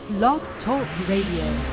Blog Talk Radio.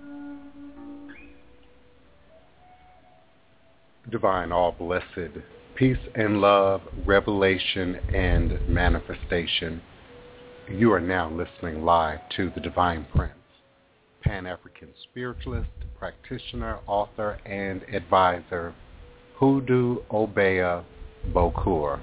Divine, all blessed Peace and love, revelation, and manifestation. You are now listening live to the Divine Prince, Pan-African spiritualist, practitioner, author, and advisor, Hoodoo Obeah Bokur,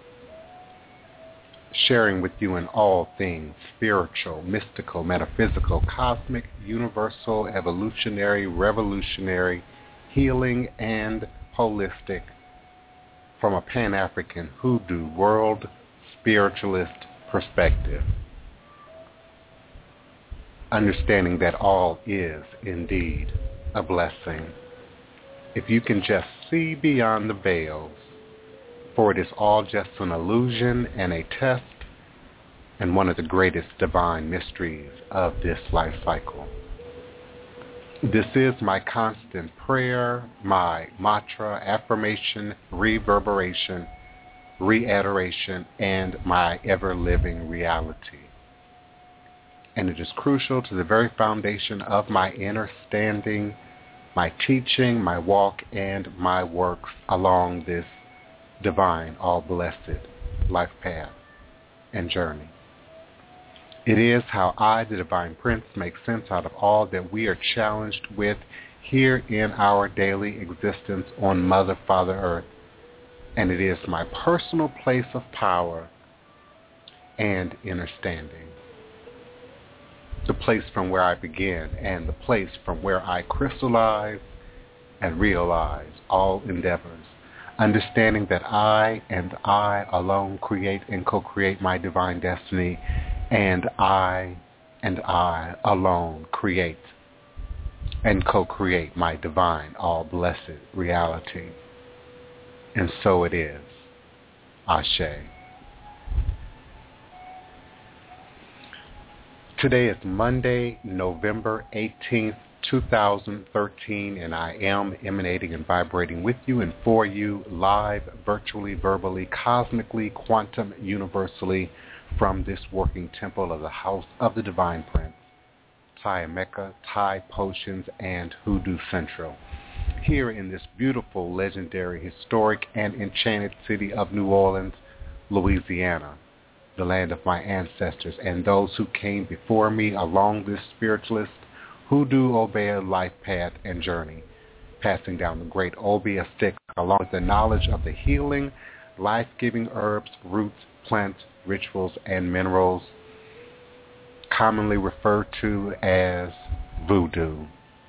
sharing with you in all things spiritual, mystical, metaphysical, cosmic, universal, evolutionary, revolutionary, healing, and holistic, from a Pan-African Hoodoo world spiritualist perspective. Understanding that all is indeed a blessing. If you can just see beyond the veils, for it is all just an illusion and a test, and one of the greatest divine mysteries of this life cycle. This is my constant prayer, my mantra, affirmation, reverberation, reiteration, and my ever-living reality. And it is crucial to the very foundation of my inner standing, my teaching, my walk, and my works along this divine, all-blessed life path and journey. It is how I, the Divine Prince, make sense out of all that we are challenged with here in our daily existence on Mother, Father, Earth. And it is my personal place of power and understanding. The place from where I begin and the place from where I crystallize and realize all endeavors. Understanding that I and I alone create and co-create my divine destiny, and I alone create and co-create my divine, all-blessed reality. And so it is. Ashe. Today is Monday, November 18th, 2013, and I am emanating and vibrating with you and for you live, virtually, verbally, cosmically, quantum, universally, from this working temple of the House of the Divine Prince, Tiameka, Thai Potions, and Hoodoo Central, here in this beautiful, legendary, historic, and enchanted city of New Orleans, Louisiana, the land of my ancestors and those who came before me along this spiritualist, Hoodoo Obeah life path and journey, passing down the great Obeah stick along with the knowledge of the healing, life-giving herbs, roots, plants, rituals, and minerals, commonly referred to as voodoo.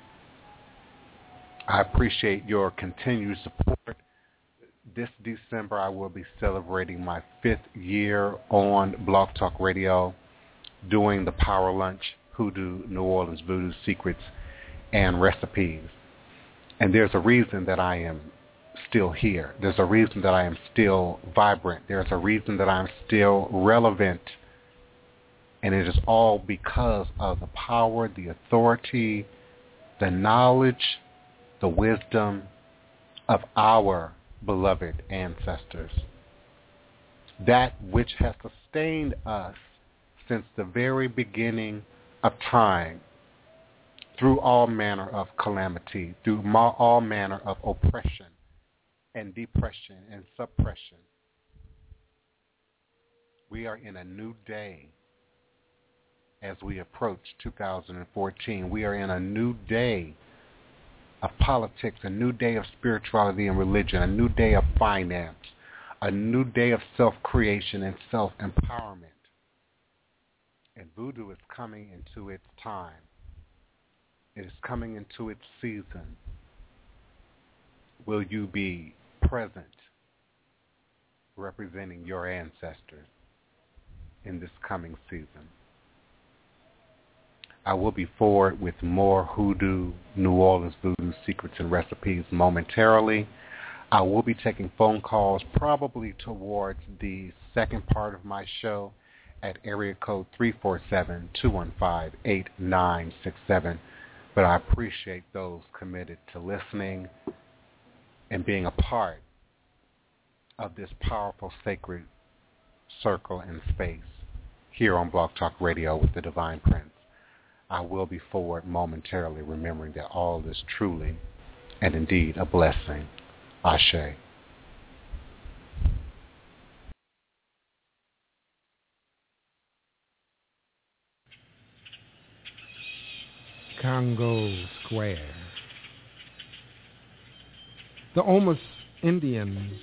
I appreciate your continued support. This December, I will be celebrating my 5th year on Blog Talk Radio, doing the Power Lunch, Hoodoo New Orleans Voodoo Secrets and Recipes. And there's a reason that I am still here. There's a reason that I am still vibrant. There's a reason that I'm still relevant. And it is all because of the power, the authority, the knowledge, the wisdom of our beloved ancestors. That which has sustained us since the very beginning of time, through all manner of calamity, through all manner of oppression and depression and suppression. We are in a new day as we approach 2014. We are in a new day of politics, a new day of spirituality and religion, a new day of finance, a new day of self-creation and self-empowerment. And voodoo is coming into its time. It is coming into its season. Will you be present, representing your ancestors in this coming season? I will be forward with more Hoodoo New Orleans Voodoo Secrets and Recipes momentarily. I will be taking phone calls probably towards the second part of my show at area code 347-215-8967. But I appreciate those committed to listening and being a part of this powerful sacred circle and space here on Blog Talk Radio with the Divine Prince. I will be forward momentarily, remembering that all is truly and indeed a blessing. Ashe. Congo Square. The Omas Indians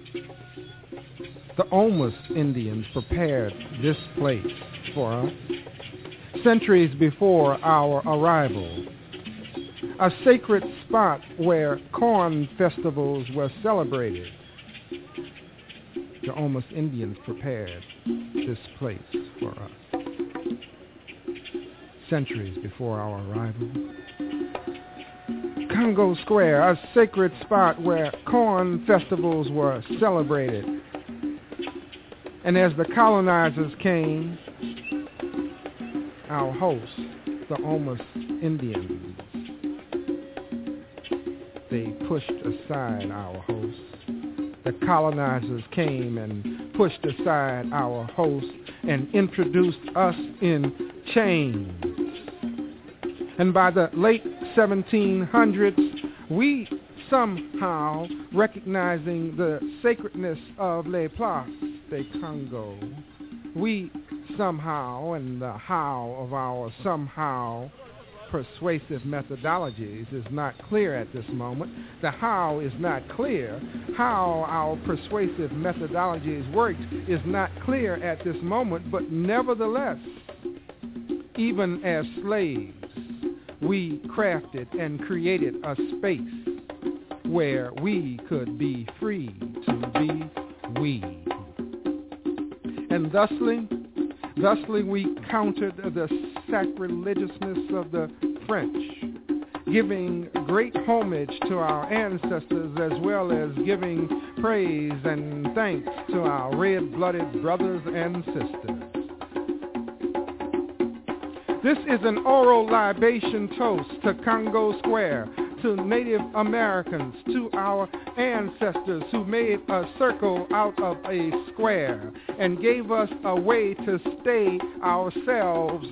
prepared this place for us centuries before our arrival. A sacred spot where corn festivals were celebrated. The Omas Indians prepared this place for us centuries before our arrival. Congo Square, a sacred spot where corn festivals were celebrated. And as the colonizers came, our hosts, the Omas Indians, they pushed aside our hosts. The colonizers came and pushed aside our hosts and introduced us in chains. And by the late 1700s, we somehow, recognizing the sacredness of Les Places de Congo, we somehow, and the how of our somehow persuasive methodologies is not clear at this moment. The how is not clear. How our persuasive methodologies worked is not clear at this moment, but nevertheless, even as slaves, we crafted and created a space where we could be free to be we. And thusly we countered the sacrilegiousness of the French, giving great homage to our ancestors as well as giving praise and thanks to our red-blooded brothers and sisters. This is an oral libation toast to Congo Square, to Native Americans, to our ancestors who made a circle out of a square and gave us a way to save ourselves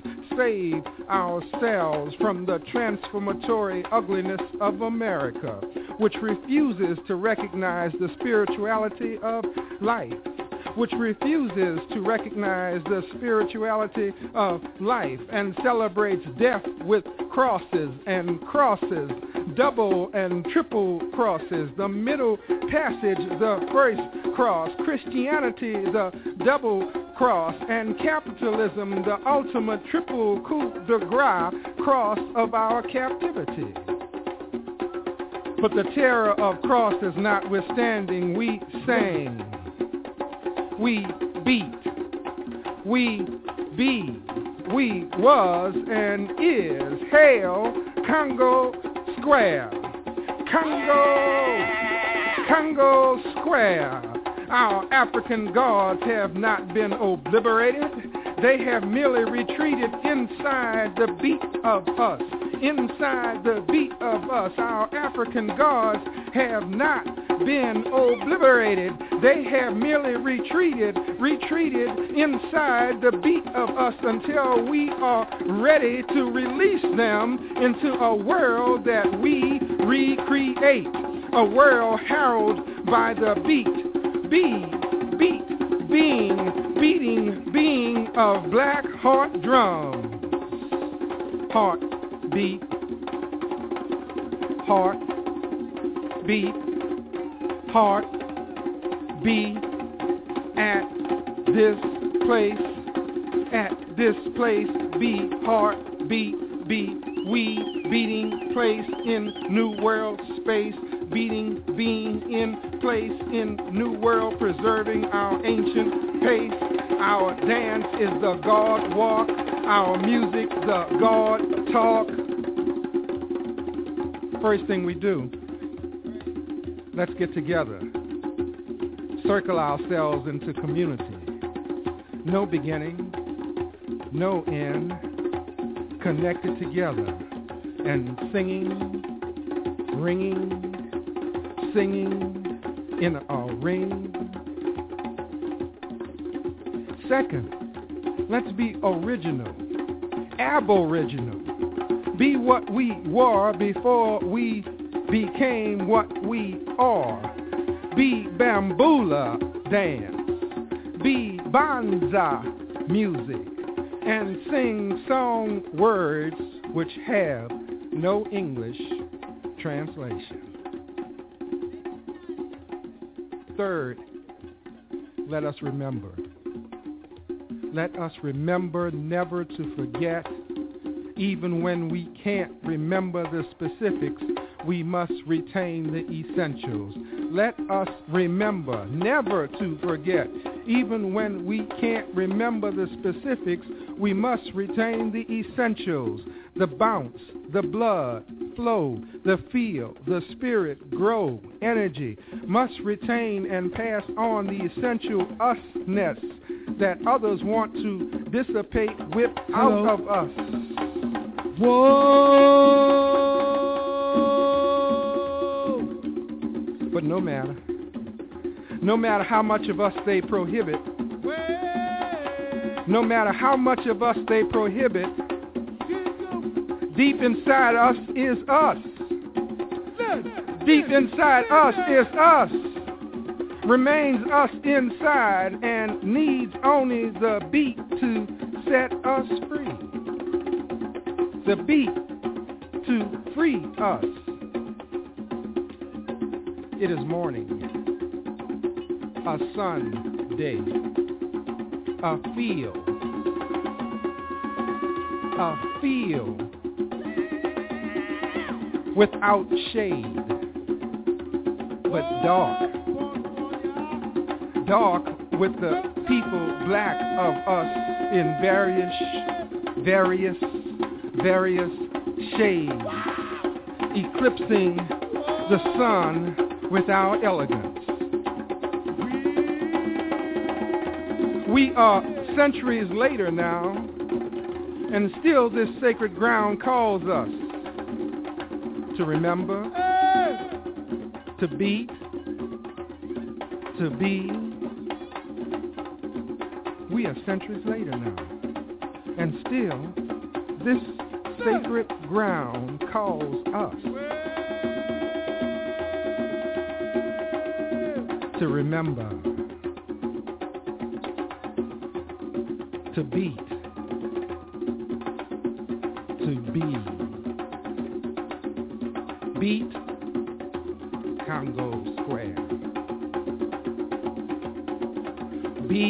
from the transformatory ugliness of America, which refuses to recognize the spirituality of life, which refuses to recognize the spirituality of life and celebrates death with crosses and crosses, double and triple crosses, the middle passage, the first cross, Christianity, the double cross, and capitalism, the ultimate triple coup de grace cross of our captivity. But the terror of crosses notwithstanding, we sang, we beat, we be, we was and is. Hail Congo Square, Congo Square. Our African gods have not been obliterated. They have merely retreated inside the beat of us. Inside the beat of us, our African gods have not been obliterated. They have merely retreated inside the beat of us until we are ready to release them into a world that we recreate. A world heralded by the beating of black heart drums. Heart beat, heart beat, heart beat at this place, be heart beat, we beating place in new world space, being in place in new world, preserving our ancient pace. Our dance is the God walk, our music the God talk. First thing we do, let's get together, circle ourselves into community. No beginning, no end, connected together and singing, ringing, singing in a ring. Second, let's be original, aboriginal. Be what we were before we became what we are. Be bambula dance, be banza music, and sing song words which have no English translation. Third, let us remember. Let us remember never to forget. Even when we can't remember the specifics, we must retain the essentials. Let us remember never to forget. Even when we can't remember the specifics, we must retain the essentials. The bounce, the blood flow, the feel, the spirit grow, energy must retain and pass on the essential us-ness that others want to dissipate, whip out of us. Whoa! But no matter how much of us they prohibit, no matter how much of us they prohibit, deep inside us is us. Deep inside us is us. Remains us inside and needs only the beat to set us free. The beat to free us. It is morning, a Sunday, a field without shade, but dark with the people black of us in various shades, eclipsing the sun with our elegance. We are centuries later now, and still this sacred ground calls us to remember, to beat, to be. We are centuries later now, and still this sacred ground calls us to remember, to beat, to be. Beat Congo Square. Be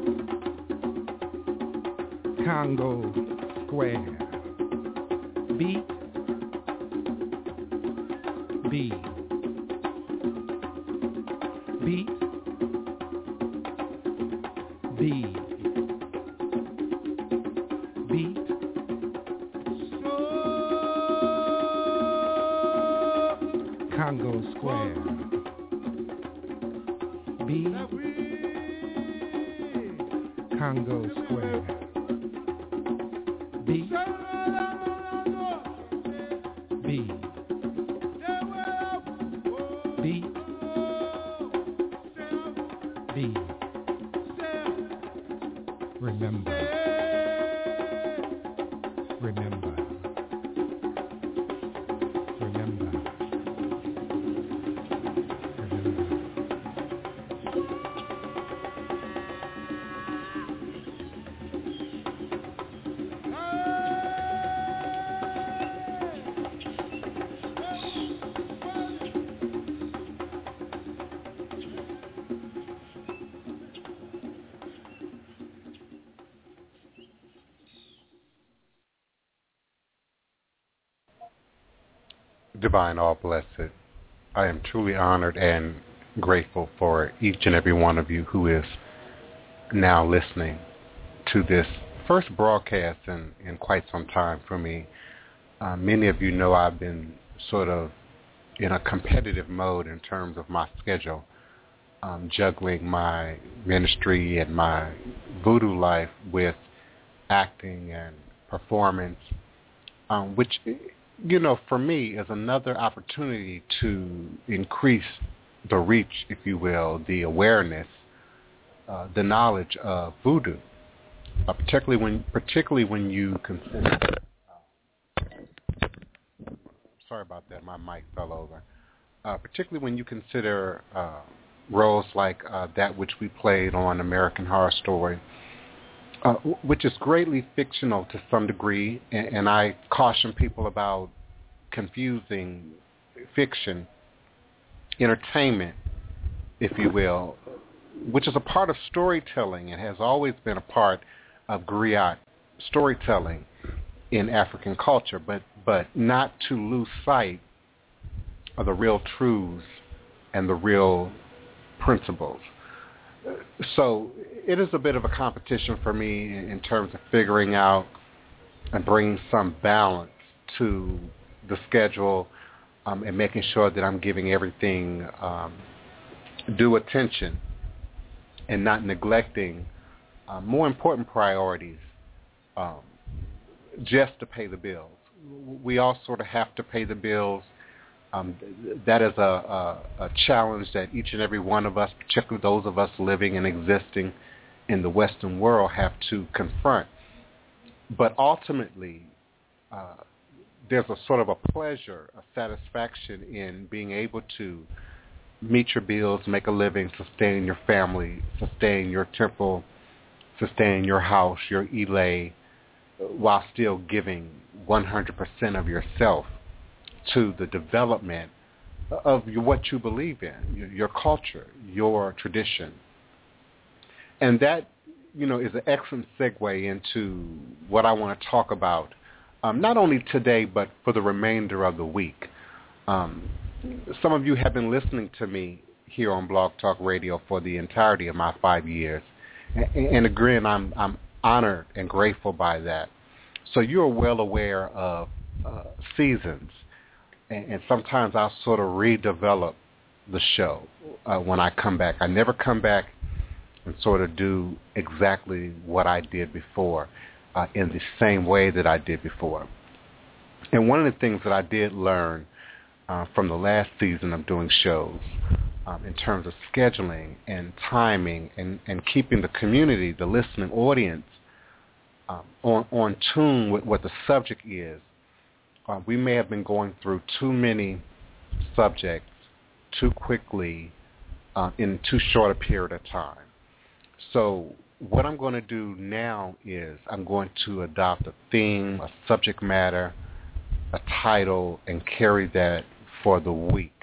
Congo Square. Beat, be. Beat, be. Beat, Congo Square. Be Congo Square. Be remember. Divine All Blessed, I am truly honored and grateful for each and every one of you who is now listening to this first broadcast in quite some time for me. Many of you know I've been sort of in a competitive mode in terms of my schedule, juggling my ministry and my voodoo life with acting and performance, which, you know, for me is another opportunity to increase the reach, if you will, the awareness, the knowledge of voodoo, particularly when you consider. Sorry about that, my mic fell over. Particularly when you consider roles like that which we played on American Horror Story, which is greatly fictional to some degree, and I caution people about confusing fiction, entertainment, if you will, which is a part of storytelling. It has always been a part of griot storytelling in African culture, but not to lose sight of the real truths and the real principles. So it is a bit of a competition for me in terms of figuring out and bringing some balance to the schedule and making sure that I'm giving everything due attention and not neglecting more important priorities just to pay the bills. We all sort of have to pay the bills. That is a challenge that each and every one of us, particularly those of us living and existing in the Western world, have to confront. But ultimately, there's a sort of a pleasure, a satisfaction in being able to meet your bills, make a living, sustain your family, sustain your temple, sustain your house, your elay, while still giving 100% of yourself to the development of what you believe in, your culture, your tradition. And that, is an excellent segue into what I want to talk about, not only today, but for the remainder of the week. Some of you have been listening to me here on Blog Talk Radio for the entirety of my 5 years. And again, I'm honored and grateful by that. So you're well aware of seasons. And sometimes I'll sort of redevelop the show when I come back. I never come back and sort of do exactly what I did before in the same way that I did before. And one of the things that I did learn from the last season of doing shows in terms of scheduling and timing and keeping the community, the listening audience, on tune with what the subject is, we may have been going through too many subjects too quickly in too short a period of time. So what I'm going to do now is I'm going to adopt a theme, a subject matter, a title, and carry that for the week.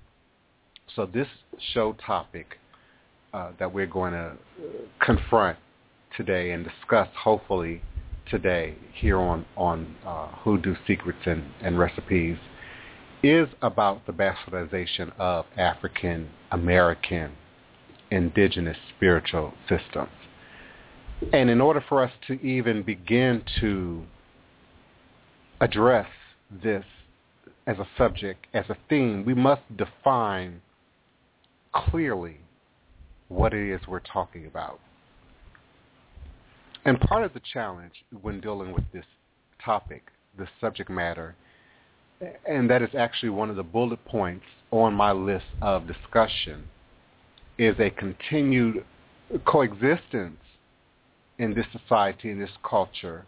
So this show topic that we're going to confront today and discuss, hopefully, today here on Hoodoo Secrets and Recipes is about the bastardization of African American indigenous spiritual systems. And in order for us to even begin to address this as a subject, as a theme, we must define clearly what it is we're talking about. And part of the challenge when dealing with this topic, this subject matter, and that is actually one of the bullet points on my list of discussion, is a continued coexistence in this society, in this culture,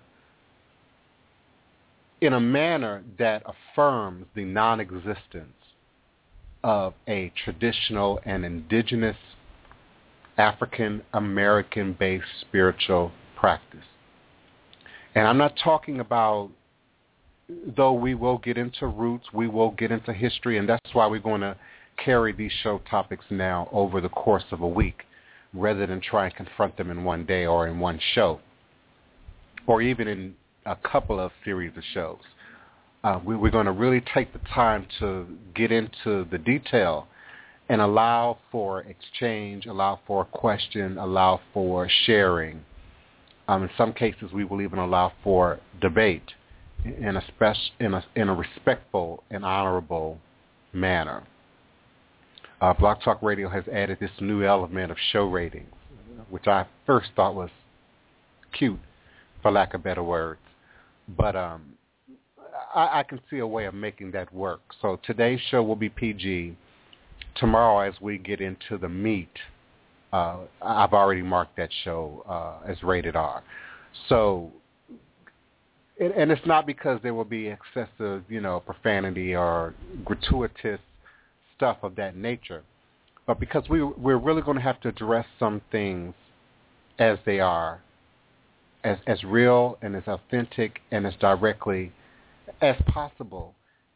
in a manner that affirms the non-existence of a traditional and indigenous African American-based spiritual practice. And I'm not talking about, though we will get into roots, we will get into history, and that's why we're going to carry these show topics now over the course of a week, rather than try and confront them in one day or in one show, or even in a couple of series of shows. We're going to really take the time to get into the detail and allow for exchange, allow for question, allow for sharing. In some cases, we will even allow for debate in a respectful and honorable manner. Blog Talk Radio has added this new element of show ratings, which I first thought was cute, for lack of better words. But I can see a way of making that work. So today's show will be PG. Tomorrow, as we get into the meat, I've already marked that show as rated R. So, and it's not because there will be excessive, profanity or gratuitous stuff of that nature, but because we're really going to have to address some things as they are, as real and as authentic and as directly as possible,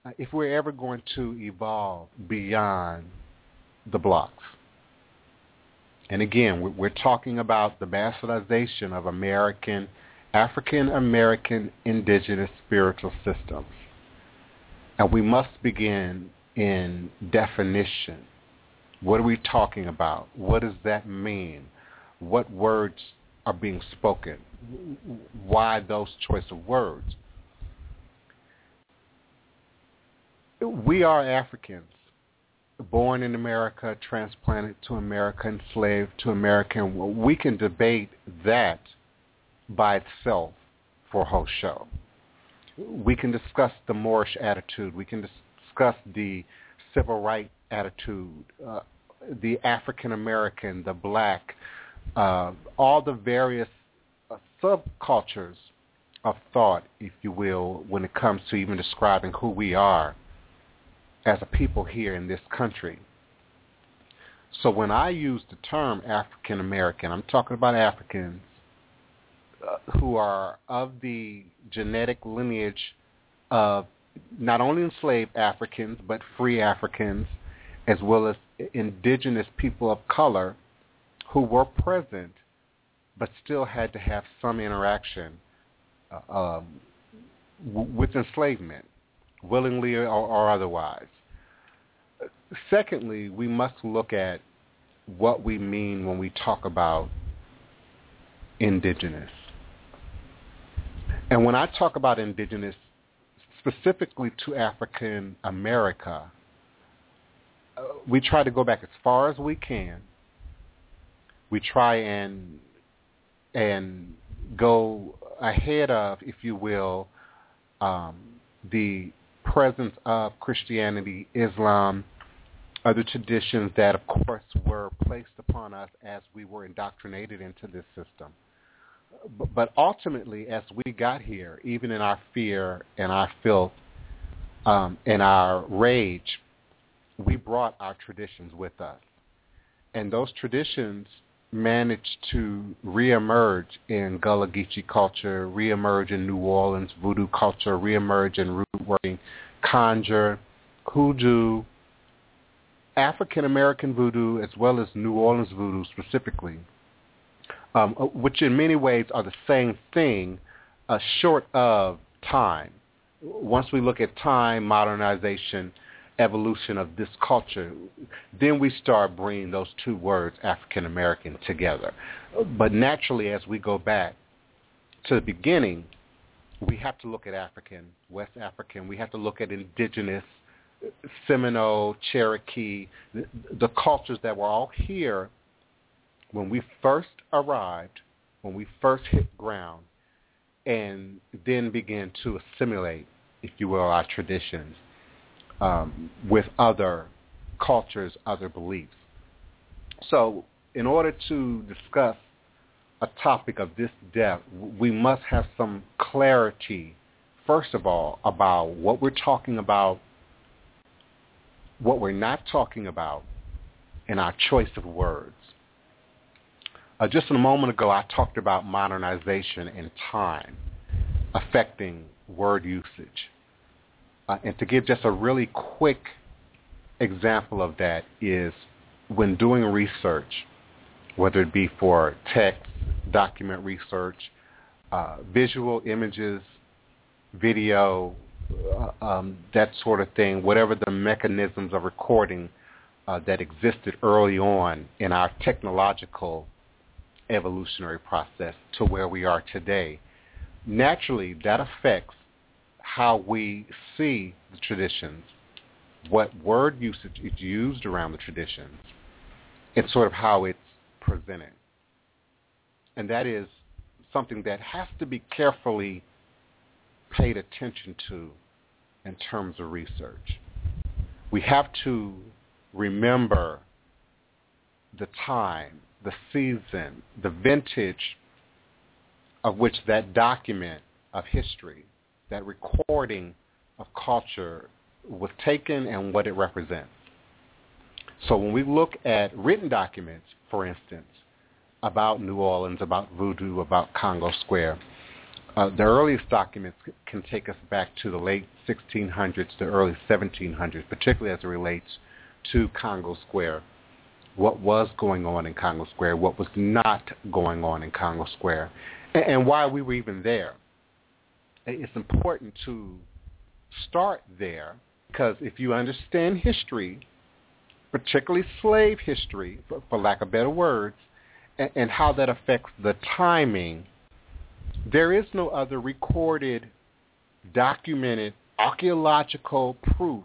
if we're ever going to evolve beyond the blocks. And again, we're talking about the bastardization of African American indigenous spiritual systems. And we must begin in definition. What are we talking about? What does that mean? What words are being spoken? Why those choice of words? We are Africans, born in America, transplanted to America, enslaved to America. And we can debate that by itself for a whole show. We can discuss the Moorish attitude. We can discuss the civil rights attitude, the African American, the black, all the various subcultures of thought, if you will, when it comes to even describing who we are as a people here in this country. So when I use the term African American, I'm talking about Africans who are of the genetic lineage of not only enslaved Africans, but free Africans, as well as indigenous people of color who were present, but still had to have some interaction with enslavement, willingly or otherwise. Secondly, we must look at what we mean when we talk about indigenous. And when I talk about indigenous, specifically to African America, we try to go back as far as we can. We try and go ahead of, if you will, the presence of Christianity, Islam, other traditions that, of course, were placed upon us as we were indoctrinated into this system. But ultimately, as we got here, even in our fear and our filth and our rage, we brought our traditions with us. And those traditions managed to reemerge in Gullah Geechee culture, reemerge in New Orleans voodoo culture, reemerge in root working, conjure, hoodoo, African American voodoo, as well as New Orleans voodoo specifically, which in many ways are the same thing, short of time. Once we look at time, modernization, evolution of this culture, then we start bringing those two words, African American, together. But naturally, as we go back to the beginning, we have to look at African, West African. We have to look at indigenous, Seminole, Cherokee, the cultures that were all here when we first arrived, when we first hit ground, and then began to assimilate, if you will, our traditions with other cultures, other beliefs. So in order to discuss a topic of this depth, we must have some clarity, first of all, about what we're talking about, what we're not talking about, and our choice of words. Just a moment ago, I talked about modernization and time affecting word usage. And to give just a really quick example of that is when doing research, whether it be for text, document research, visual images, video, that sort of thing, whatever the mechanisms of recording that existed early on in our technological evolutionary process to where we are today, naturally that affects how we see the traditions, what word usage is used around the traditions, and sort of how it's presented. And that is something that has to be carefully paid attention to in terms of research. We have to remember the time, the season, the vintage of which that document of history, that recording of culture was taken and what it represents. So when we look at written documents, for instance, about New Orleans, about voodoo, about Congo Square, The earliest documents can take us back to the late 1600s to early 1700s, particularly as it relates to Congo Square. What was going on in Congo Square, what was not going on in Congo Square, and why we were even there. It's important to start there because if you understand history, particularly slave history, for lack of better words, and how that affects the timing, there is no other recorded, documented, archaeological proof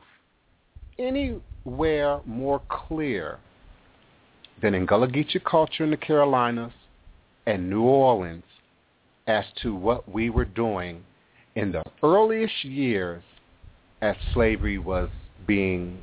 anywhere more clear than in Gullah Geechee culture in the Carolinas and New Orleans as to what we were doing in the earliest years as slavery was being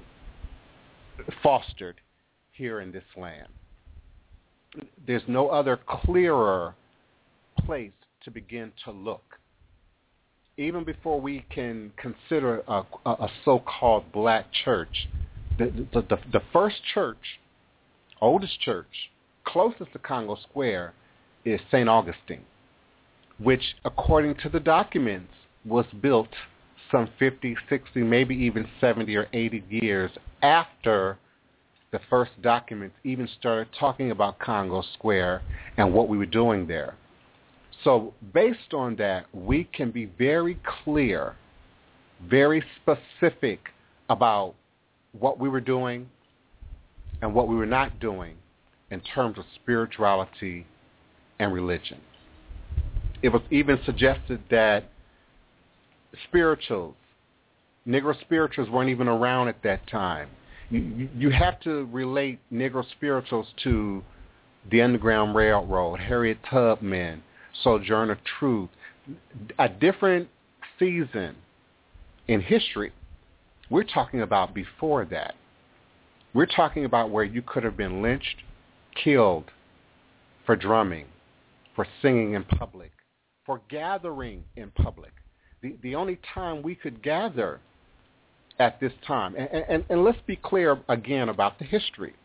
fostered here in this land. There's no other clearer place to begin to look. Even before we can consider a so-called black church, the first church, oldest church, closest to Congo Square is St. Augustine, which, according to the documents, was built some 50, 60, maybe even 70 or 80 years after the first documents even started talking about Congo Square and what we were doing there. So based on that, we can be very clear, very specific about what we were doing and what we were not doing in terms of spirituality and religion. It was even suggested that spirituals, Negro spirituals weren't even around at that time. You have to relate Negro spirituals to the Underground Railroad, Harriet Tubman, Sojourner Truth, a different season in history. We're talking about before that. We're talking about where you could have been lynched, killed for drumming, for singing in public, for gathering in public. The only time we could gather at this time, and let's be clear again about the history.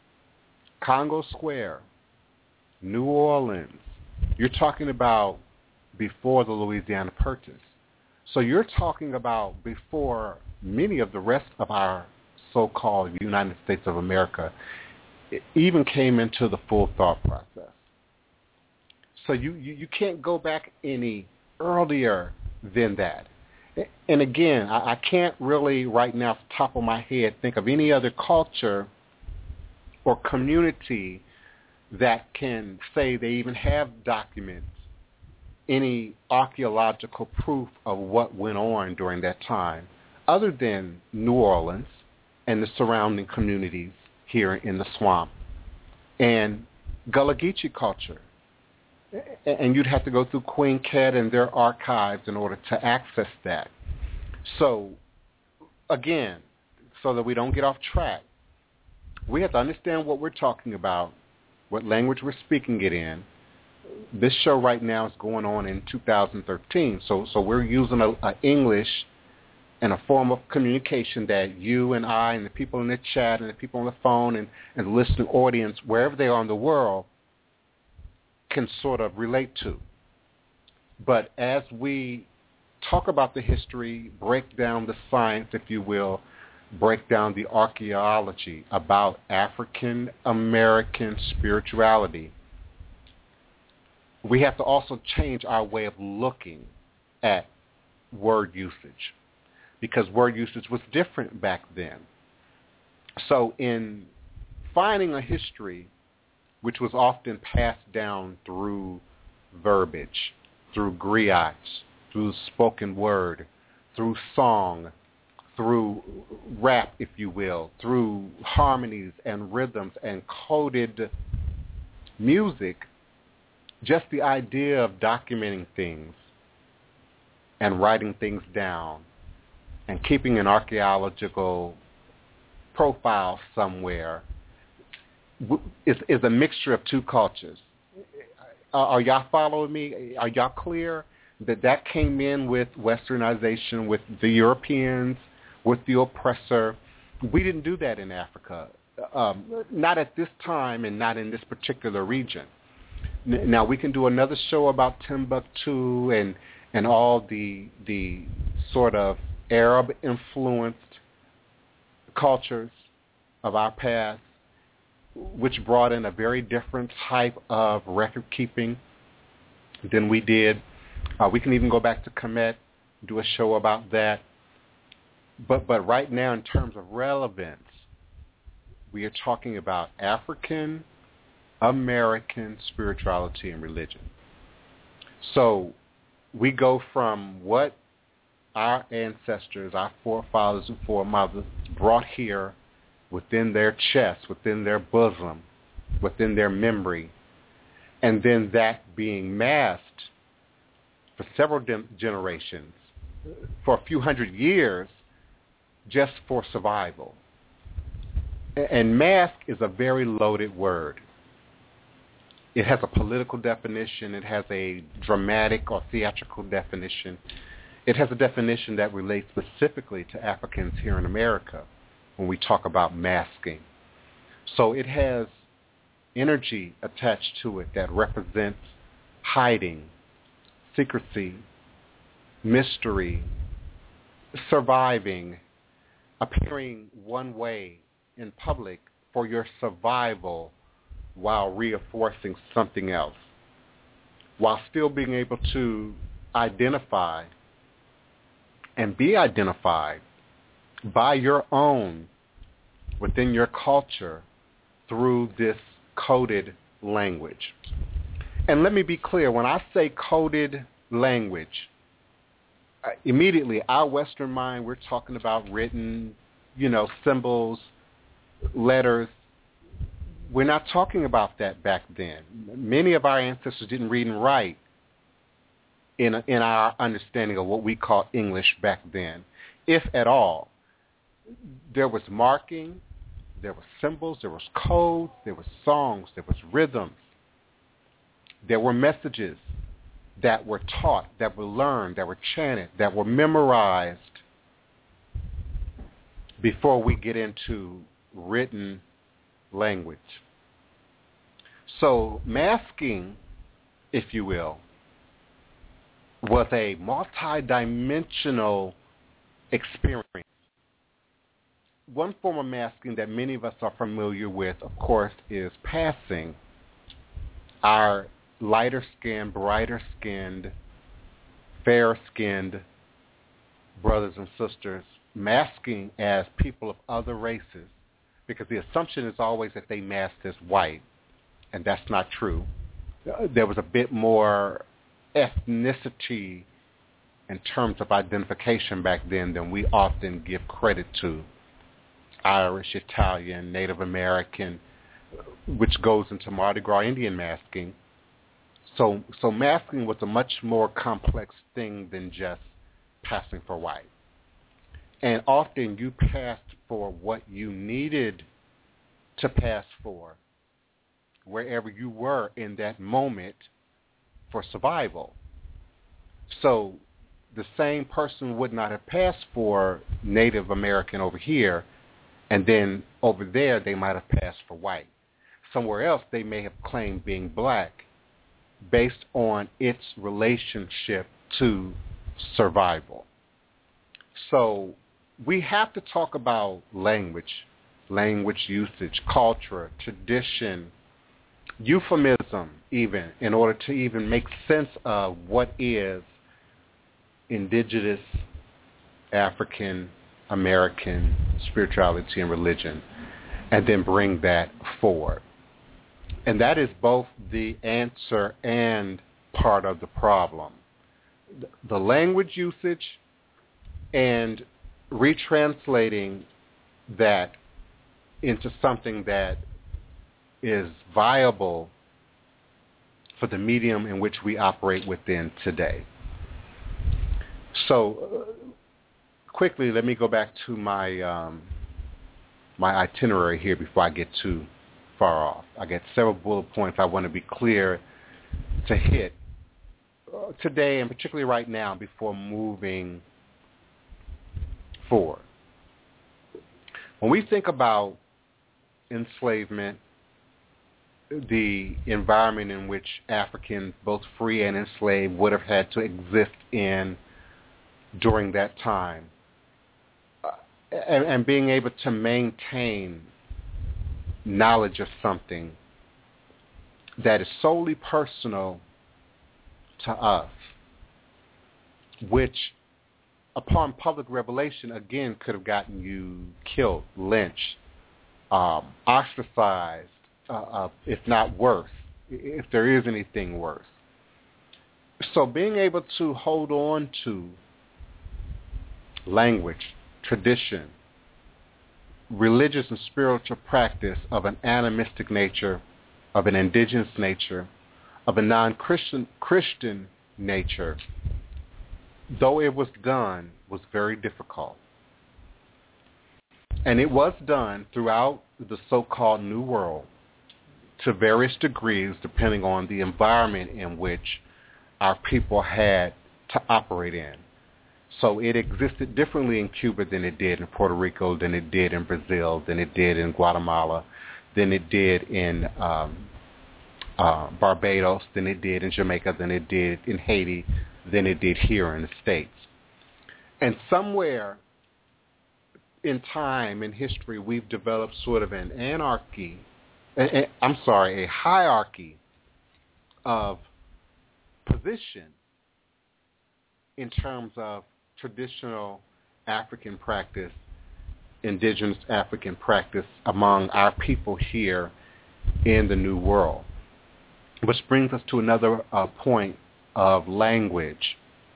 Congo Square, New Orleans, you're talking about before the Louisiana Purchase. So you're talking about before many of the rest of our so-called United States of America even came into the full thought process. So you can't go back any earlier than that. And again, I can't really right now off the top of my head think of any other culture or community that can say they even have documents, any archaeological proof of what went on during that time, other than New Orleans and the surrounding communities here in the swamp and Gullah Geechee culture. And you'd have to go through Queen Cat and their archives in order to access that. So, again, so that we don't get off track, we have to understand what we're talking about, what language we're speaking it in. This show right now is going on in 2013, so we're using a English and a form of communication that you and I and the people in the chat and the people on the phone and the listening audience, wherever they are in the world, can sort of relate to. But as we talk about the history, break down the science, if you will, break down the archaeology about African American spirituality, we have to also change our way of looking at word usage, because word usage was different back then. So in finding a history which was often passed down through verbiage, through griots, through spoken word, through song, through rap, if you will, through harmonies and rhythms and coded music, just the idea of documenting things and writing things down and keeping an archaeological profile somewhere is a mixture of two cultures. Are y'all following me? Are y'all clear that came in with westernization, with the Europeans, with the oppressor? We didn't do that in Africa, not at this time and not in this particular region. Now we can do another show about Timbuktu and all the sort of Arab influenced cultures of our past, which brought in a very different type of record keeping than we did. We can even go back to Kemet, do a show about that. But right now, in terms of relevance, we are talking about African American spirituality and religion. So we go from what our ancestors, our forefathers and foremothers brought here within their chest, within their bosom, within their memory, and then that being masked for several generations, for a few hundred years, just for survival. And mask is a very loaded word. It has a political definition. It has a dramatic or theatrical definition. It has a definition that relates specifically to Africans here in America when we talk about masking. So it has energy attached to it that represents hiding, secrecy, mystery, surviving, appearing one way in public for your survival while reinforcing something else, while still being able to identify and be identified by your own within your culture through this coded language. And let me be clear, when I say coded language, immediately our Western mind, we're talking about written, symbols, letters. We're not talking about that back then. Many of our ancestors didn't read and write in our understanding of what we call English back then, if at all. There was marking, there were symbols, there was code, there was songs, there was rhythms. There were messages that were taught, that were learned, that were chanted, that were memorized before we get into written language. So masking, if you will, was a multi-dimensional experience. One form of masking that many of us are familiar with, of course, is passing our lighter-skinned, brighter-skinned, fair-skinned brothers and sisters, masking as people of other races, because the assumption is always that they masked as white, and that's not true. There was a bit more ethnicity in terms of identification back then than we often give credit to. Irish, Italian, Native American, which goes into Mardi Gras Indian masking. So masking was a much more complex thing than just passing for white. And often you passed for what you needed to pass for, wherever you were in that moment for survival. So the same person would not have passed for Native American over here, and then over there they might have passed for white. Somewhere else they may have claimed being black based on its relationship to survival. So we have to talk about language usage, culture, tradition, euphemism even, in order to even make sense of what is indigenous African American spirituality and religion, and then bring that forward. And that is both the answer and part of the problem. The language usage and retranslating that into something that is viable for the medium in which we operate within today. So quickly, let me go back to my my itinerary here before I get too far off. I got several bullet points I want to be clear to hit today, and particularly right now before moving forward. When we think about enslavement, the environment in which Africans, both free and enslaved, would have had to exist in during that time. And being able to maintain knowledge of something that is solely personal to us, which upon public revelation, again, could have gotten you killed, lynched, ostracized, if not worse, if there is anything worse. So being able to hold on to language, tradition, religious and spiritual practice of an animistic nature, of an indigenous nature, of a non-Christian nature, though it was done, was very difficult. And it was done throughout the so-called New World to various degrees, depending on the environment in which our people had to operate in. So it existed differently in Cuba than it did in Puerto Rico, than it did in Brazil, than it did in Guatemala, than it did in Barbados, than it did in Jamaica, than it did in Haiti, than it did here in the States. And somewhere in time, in history, we've developed sort of a hierarchy of position in terms of traditional African practice, indigenous African practice among our people here in the New World. Which brings us to another point of language.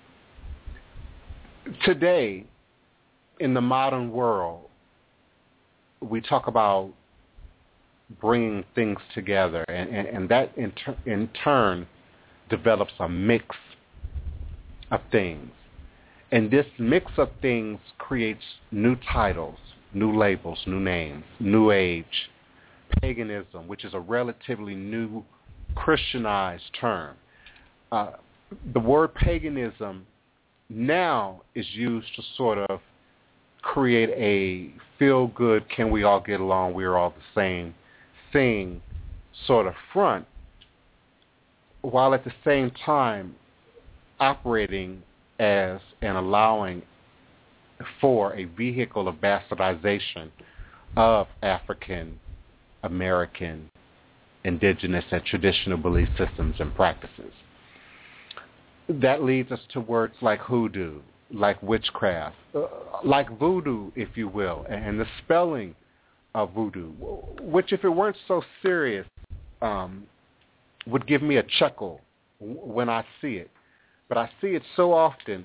Today, in the modern world, we talk about bringing things together, and that in turn develops a mix of things. And this mix of things creates new titles, new labels, new names, New Age, paganism, which is a relatively new Christianized term. The word paganism now is used to sort of create a feel-good, can we all get along, we're all the same thing sort of front, while at the same time operating as and allowing for a vehicle of bastardization of African American indigenous and traditional belief systems and practices. That leads us to words like hoodoo, like witchcraft, like voodoo, if you will, and the spelling of voodoo, which if it weren't so serious, would give me a chuckle when I see it. But I see it so often,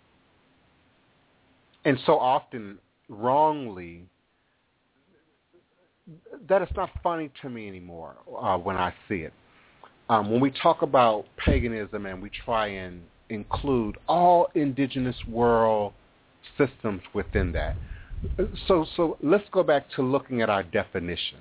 and so often wrongly, that it's not funny to me anymore when I see it. When we talk about paganism and we try and include all indigenous world systems within that. So let's go back to looking at our definitions.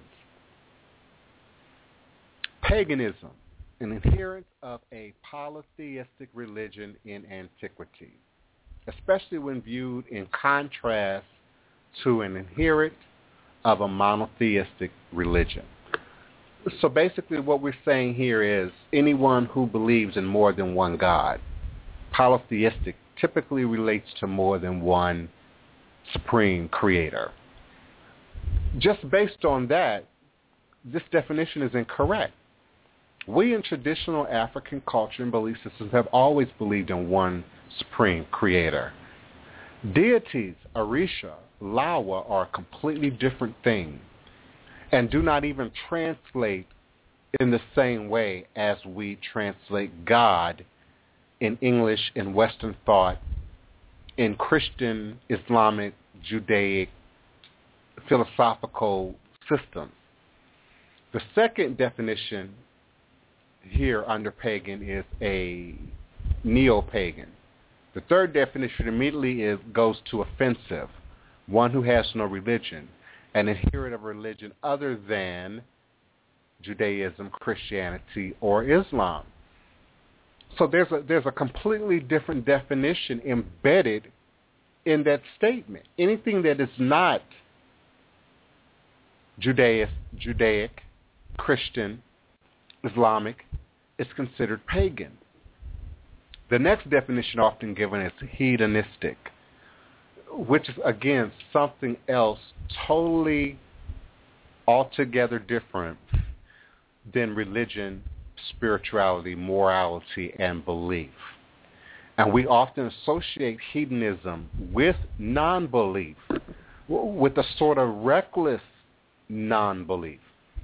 Paganism, an adherence of a polytheistic religion in antiquity, especially when viewed in contrast to an adherent of a monotheistic religion. So basically what we're saying here is anyone who believes in more than one God. Polytheistic typically relates to more than one supreme creator. Just based on that, this definition is incorrect. We in traditional African culture and belief systems have always believed in one supreme creator. Deities, Orisha, Lawa, are a completely different thing and do not even translate in the same way as we translate God in English, in Western thought, in Christian, Islamic, Judaic, philosophical systems. The second definition here under pagan is a neo-pagan. The third definition immediately goes to offensive, one who has no religion, an adherent of religion other than Judaism, Christianity, or Islam. So there's a completely different definition embedded in that statement. Anything that is not Judaic, Christian, Islamic, it's considered pagan. The next definition often given is hedonistic, which is, again, something else totally altogether different than religion, spirituality, morality, and belief. And we often associate hedonism with non-belief, with a sort of reckless non-belief.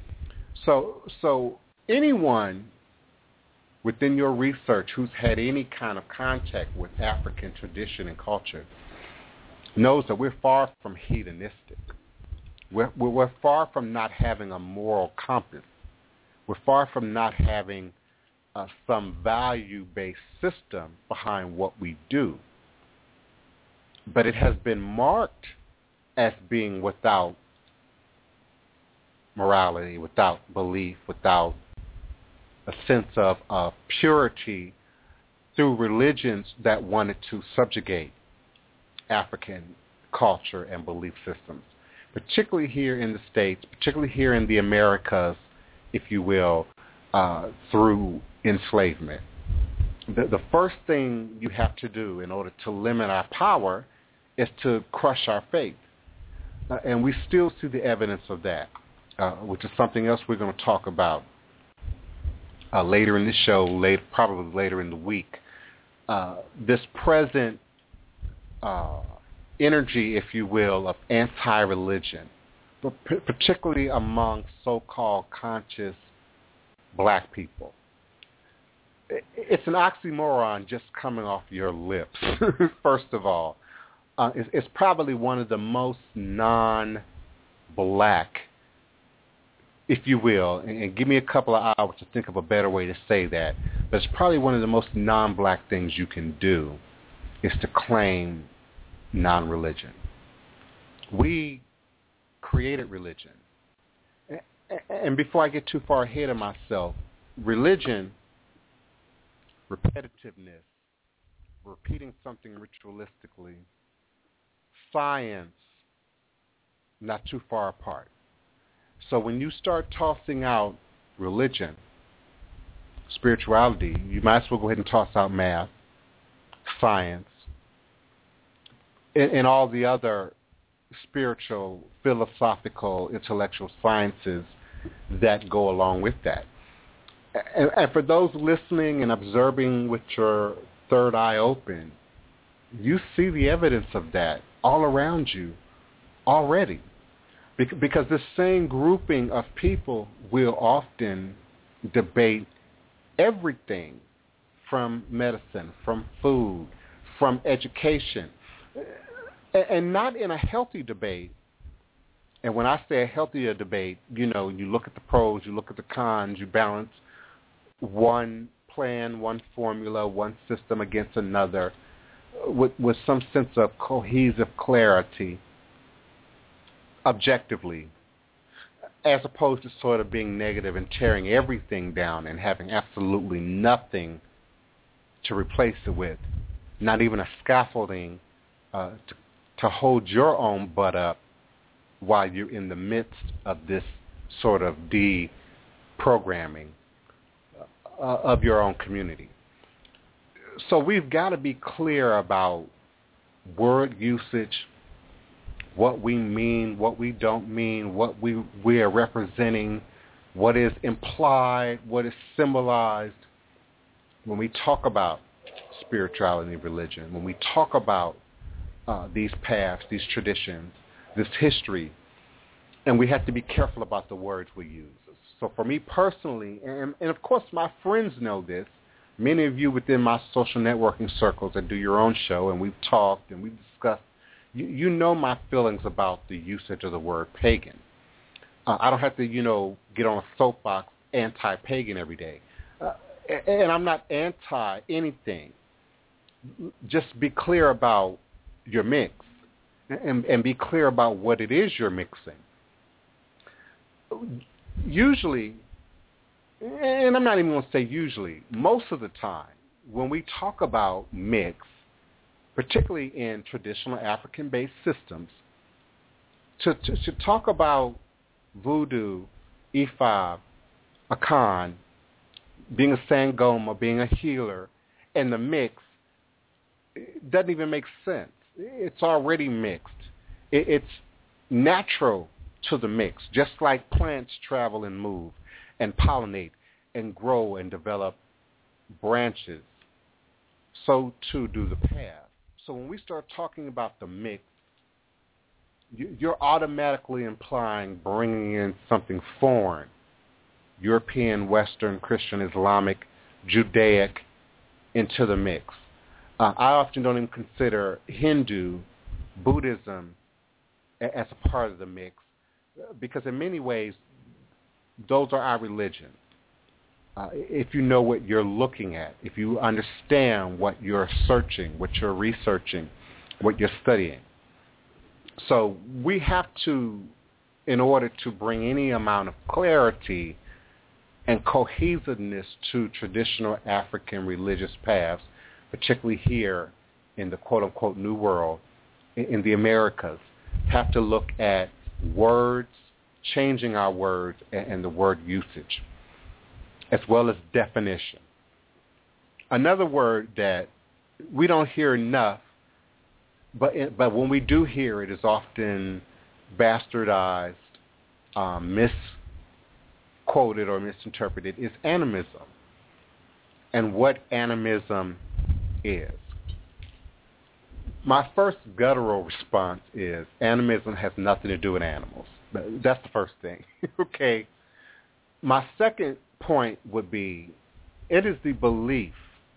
So anyone within your research who's had any kind of contact with African tradition and culture knows that we're far from hedonistic. We're far from not having a moral compass. We're far from not having some value-based system behind what we do. But it has been marked as being without morality, without belief, without a sense of purity through religions that wanted to subjugate African culture and belief systems, particularly here in the States, particularly here in the Americas, if you will, through enslavement. The first thing you have to do in order to limit our power is to crush our faith. And we still see the evidence of that, which is something else we're going to talk about later in the show, probably later in the week. This present energy, if you will, of anti-religion, but particularly among so-called conscious black people. It's an oxymoron just coming off your lips, first of all. It's probably one of the most non-black, if you will, and give me a couple of hours to think of a better way to say that, but it's probably one of the most non-black things you can do is to claim non-religion. We created religion. And before I get too far ahead of myself, religion, repetitiveness, repeating something ritualistically, science, not too far apart. So when you start tossing out religion, spirituality, you might as well go ahead and toss out math, science, and all the other spiritual, philosophical, intellectual sciences that go along with that. And for those listening and observing with your third eye open, you see the evidence of that all around you already. Because this same grouping of people will often debate everything from medicine, from food, from education, and not in a healthy debate. And when I say a healthier debate, you look at the pros, you look at the cons, you balance one plan, one formula, one system against another with some sense of cohesive clarity, objectively, as opposed to sort of being negative and tearing everything down and having absolutely nothing to replace it with, not even a scaffolding to hold your own butt up while you're in the midst of this sort of deprogramming of your own community. So we've got to be clear about word usage, what we mean, what we don't mean, what we are representing, what is implied, what is symbolized when we talk about spirituality and religion, when we talk about these paths, these traditions, this history, and we have to be careful about the words we use. So for me personally, and of course my friends know this, many of you within my social networking circles that do your own show, and we've talked and we've discussed, you know my feelings about the usage of the word pagan. I don't have to, get on a soapbox anti-pagan every day. And I'm not anti anything. Just be clear about your mix and be clear about what it is you're mixing. Usually, and I'm not even going to say usually, most of the time, when we talk about mix, particularly in traditional African-based systems, to talk about voodoo, Ifa, Akan, being a Sangoma, being a healer, and the mix, it doesn't even make sense. It's already mixed. It's natural to the mix, just like plants travel and move and pollinate and grow and develop branches, so too do the paths. So when we start talking about the mix, you're automatically implying bringing in something foreign, European, Western, Christian, Islamic, Judaic, into the mix. I often don't even consider Hindu, Buddhism as a part of the mix, because in many ways, those are our religions. If you know what you're looking at, if you understand what you're searching, what you're researching, what you're studying. So we have to, in order to bring any amount of clarity and cohesiveness to traditional African religious paths, particularly here in the quote-unquote New World, in the Americas, have to look at words, changing our words and the word usage, as well as definition. Another word that we don't hear enough, but when we do hear it, is often bastardized, misquoted or misinterpreted, is animism. And what animism is. My first guttural response is animism has nothing to do with animals. That's the first thing. Okay. My second point would be, it is the belief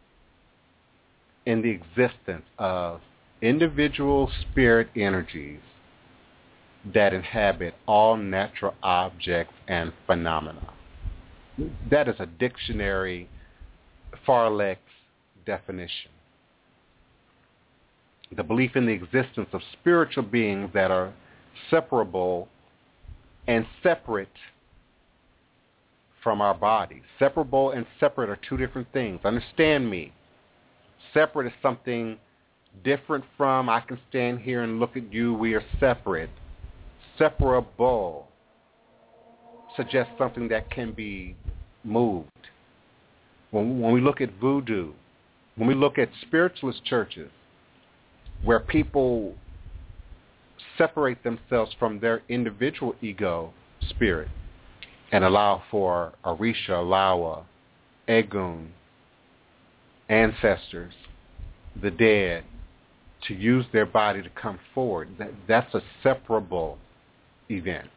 in the existence of individual spirit energies that inhabit all natural objects and phenomena. That is a dictionary Farlex definition. The belief in the existence of spiritual beings that are separable and separate from our bodies. Separable and separate are two different things. Understand me. Separate is something different from, I can stand here and look at you, we are separate. Separable suggests something that can be moved. When we look at voodoo, when we look at spiritualist churches, where people separate themselves from their individual ego spirit and allow for Orisha, Lawa, Egun, ancestors, the dead, to use their body to come forward, that's a separable event.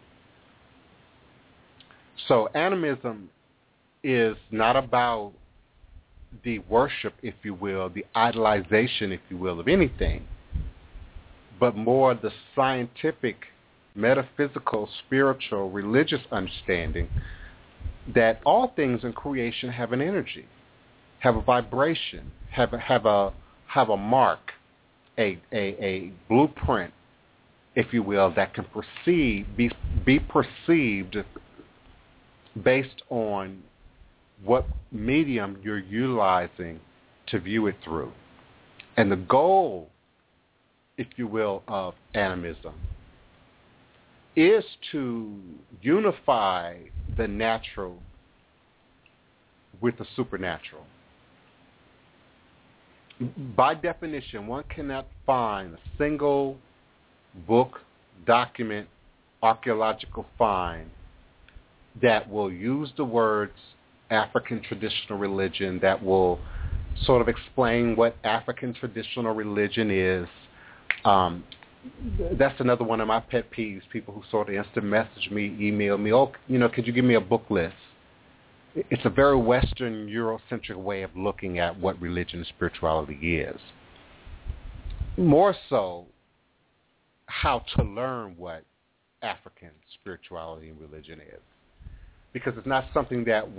So animism is not about the worship, if you will, the idolization, if you will, of anything, but more the scientific, metaphysical, spiritual, religious understanding that all things in creation have an energy, have a vibration, have a mark, a blueprint, if you will, that can be perceived based on what medium you're utilizing to view it through. And the goal, if you will, of animism is to unify the natural with the supernatural. By definition, one cannot find a single book, document, archaeological find that will use the words African traditional religion, that will sort of explain what African traditional religion is. That's another one of my pet peeves, people who sort of instant message me, email me, could you give me a book list? It's a very Western, Eurocentric way of looking at what religion and spirituality is. More so, how to learn what African spirituality and religion is. Because it's not something that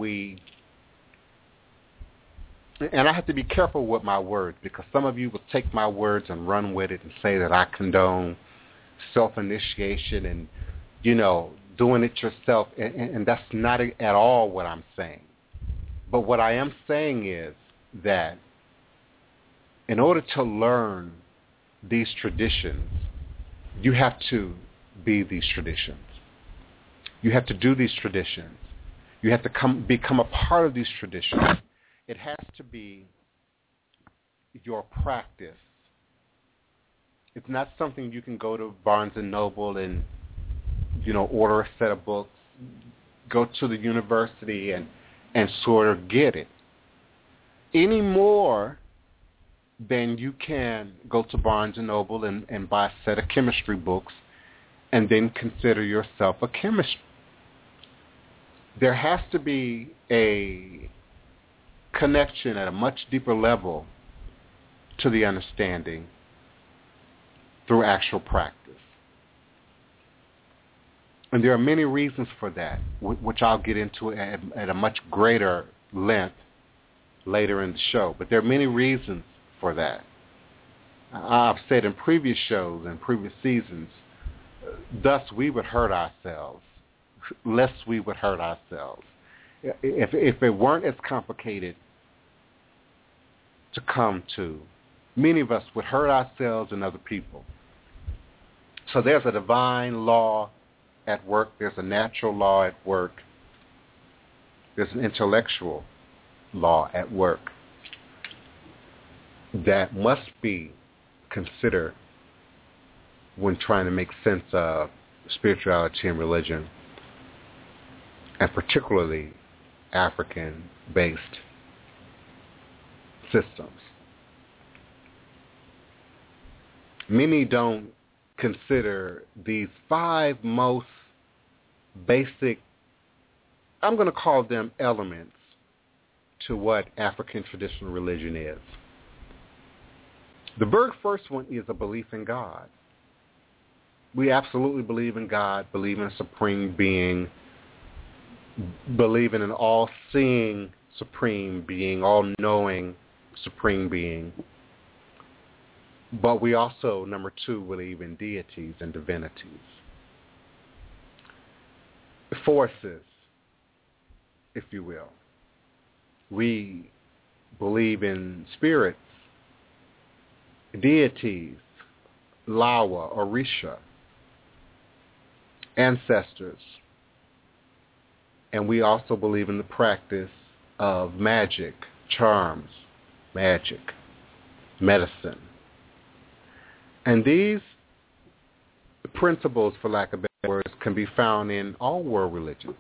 and I have to be careful with my words, because some of you will take my words and run with it and say that I condone self-initiation and, doing it yourself, and that's not at all what I'm saying. But what I am saying is that in order to learn these traditions, you have to be these traditions. You have to do these traditions. You have to become a part of these traditions. It has to be your practice. It's not something you can go to Barnes & Noble and, order a set of books, go to the university and sort of get it. Any more than you can go to Barnes & Noble and buy a set of chemistry books and then consider yourself a chemist. There has to be a connection at a much deeper level to the understanding through actual practice. And there are many reasons for that, which I'll get into at a much greater length later in the show. But there are many reasons for that. I've said in previous shows and previous seasons, thus we would hurt ourselves, lest we would hurt ourselves. If it weren't as complicated to come to, many of us would hurt ourselves and other people. So there's a divine law at work. There's a natural law at work. There's an intellectual law at work that must be considered when trying to make sense of spirituality and religion, and particularly African-based systems. Many don't consider these 5 most basic, I'm going to call them elements, to what African traditional religion is. The very first one is a belief in God. We absolutely believe in God, believe in a supreme being, believe in an all-seeing supreme being, all-knowing supreme being. But we also, number 2, believe in deities and divinities. Forces, if you will. We believe in spirits, deities, Lawa, Orisha, ancestors. And we also believe in the practice of magic, charms, magic, medicine. And these principles, for lack of better words, can be found in all world religions.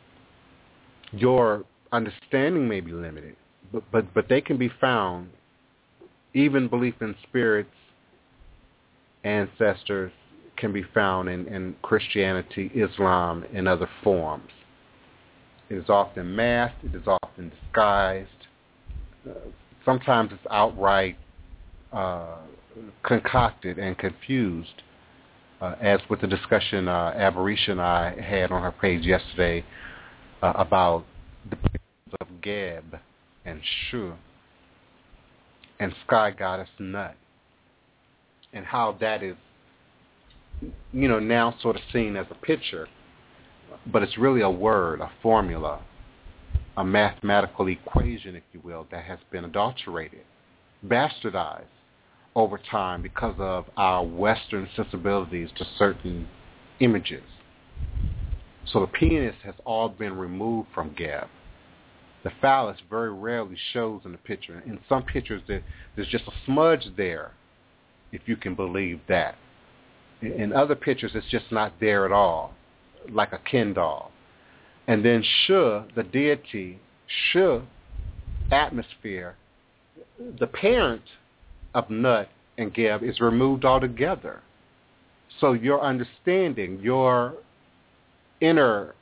Your understanding may be limited, but they can be found. Even belief in spirits, ancestors, can be found in Christianity, Islam, and other forms. It is often masked. It is often disguised. Sometimes it's outright concocted and confused, as with the discussion Avarisha and I had on her page yesterday about the pictures of Geb and Shu and sky goddess Nut, and how that is, now sort of seen as a picture, but it's really a word, a formula, a mathematical equation, if you will, that has been adulterated, bastardized over time because of our Western sensibilities to certain images. So the penis has all been removed from Geb. The phallus very rarely shows in the picture. In some pictures, there's just a smudge there, if you can believe that. In other pictures, it's just not there at all, like a Ken doll. And then Shu, the deity, Shu, atmosphere, the parent of Nut and Geb, is removed altogether. So your understanding, your inner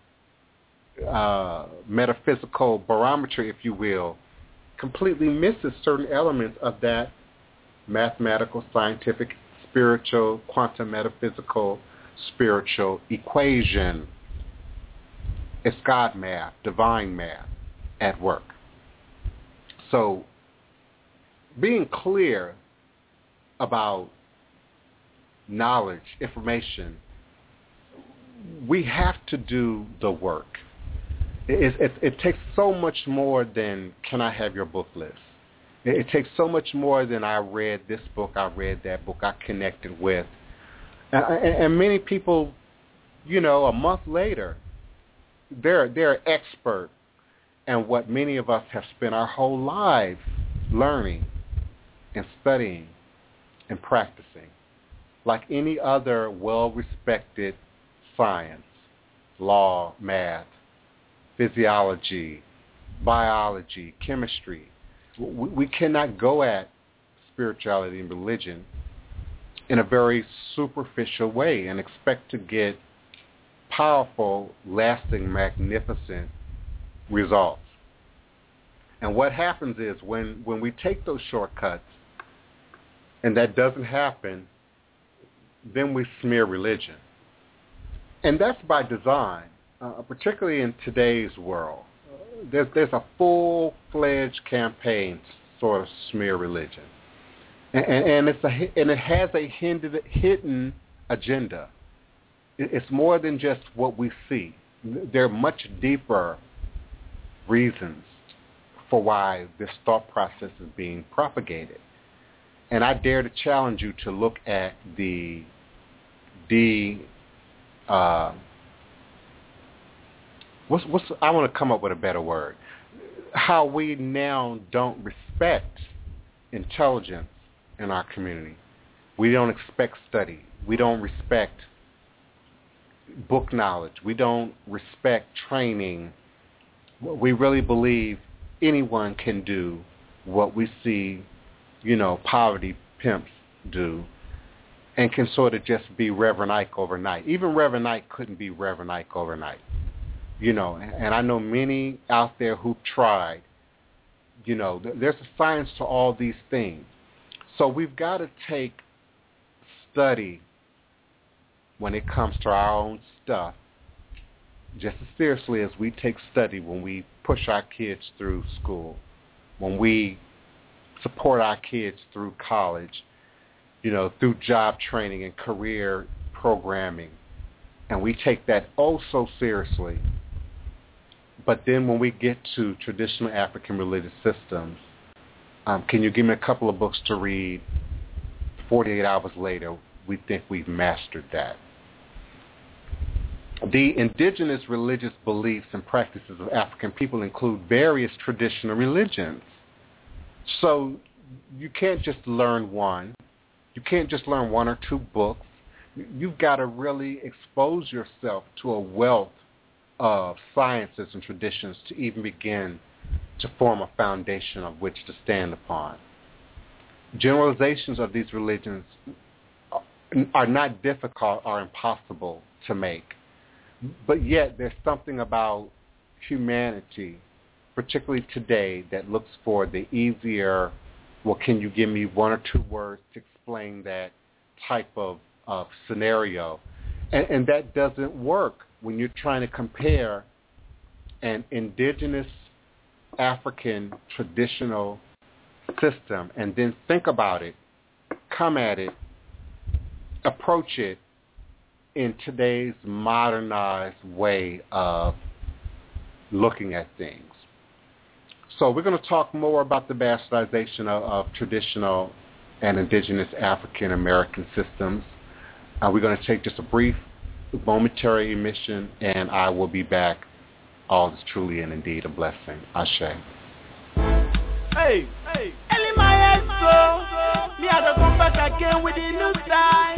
metaphysical barometry, if you will, completely misses certain elements of that mathematical, scientific, spiritual, quantum metaphysical, spiritual equation. It's God math, divine math at work. So being clear about knowledge, information, we have to do the work. It takes so much more than, can I have your book list? It takes so much more than, I read this book, I read that book, I connected with. And many people, a month later, they're expert in what many of us have spent our whole lives learning and studying and practicing. Like any other well-respected science, law, math, physiology, biology, chemistry, we cannot go at spirituality and religion in a very superficial way and expect to get powerful, lasting, magnificent results. And what happens is when we take those shortcuts and that doesn't happen, then we smear religion. And that's by design, particularly in today's world. There's a full-fledged campaign to sort of smear religion. And it has a hidden agenda. It's more than just what we see. There are much deeper reasons for why this thought process is being propagated. And I dare to challenge you to look at I want to come up with a better word. How we now don't respect intelligence in our community. We don't expect study. We don't respect book knowledge. We don't respect training. We really believe anyone can do what we see, poverty pimps do, and can sort of just be Reverend Ike overnight. Even Reverend Ike couldn't be Reverend Ike overnight. And I know many out there who've tried. There's a science to all these things. So we've got to take study when it comes to our own stuff just as seriously as we take study when we push our kids through school, when we support our kids through college, through job training and career programming. And we take that oh so seriously. But then when we get to traditional African religious systems, can you give me a couple of books to read? 48 hours later, we think we've mastered that. The indigenous religious beliefs and practices of African people include various traditional religions. So you can't just learn one. You can't just learn one or two books. You've got to really expose yourself to a wealth of sciences and traditions to even begin to form a foundation of which to stand upon. Generalizations of these religions are not difficult or impossible to make, but yet there's something about humanity, particularly today, that looks for the easier, well, can you give me one or two words to explain that type of scenario? And that doesn't work when you're trying to compare an indigenous African traditional system and then think about it, come at it, approach it in today's modernized way of looking at things. So we're going to talk more about the bastardization of traditional and indigenous African American systems. We're going to take just a brief momentary emission, and I will be back. All is truly and indeed a blessing. Ashe. Hey, Eli Maestro, me I don't come back again with the new style.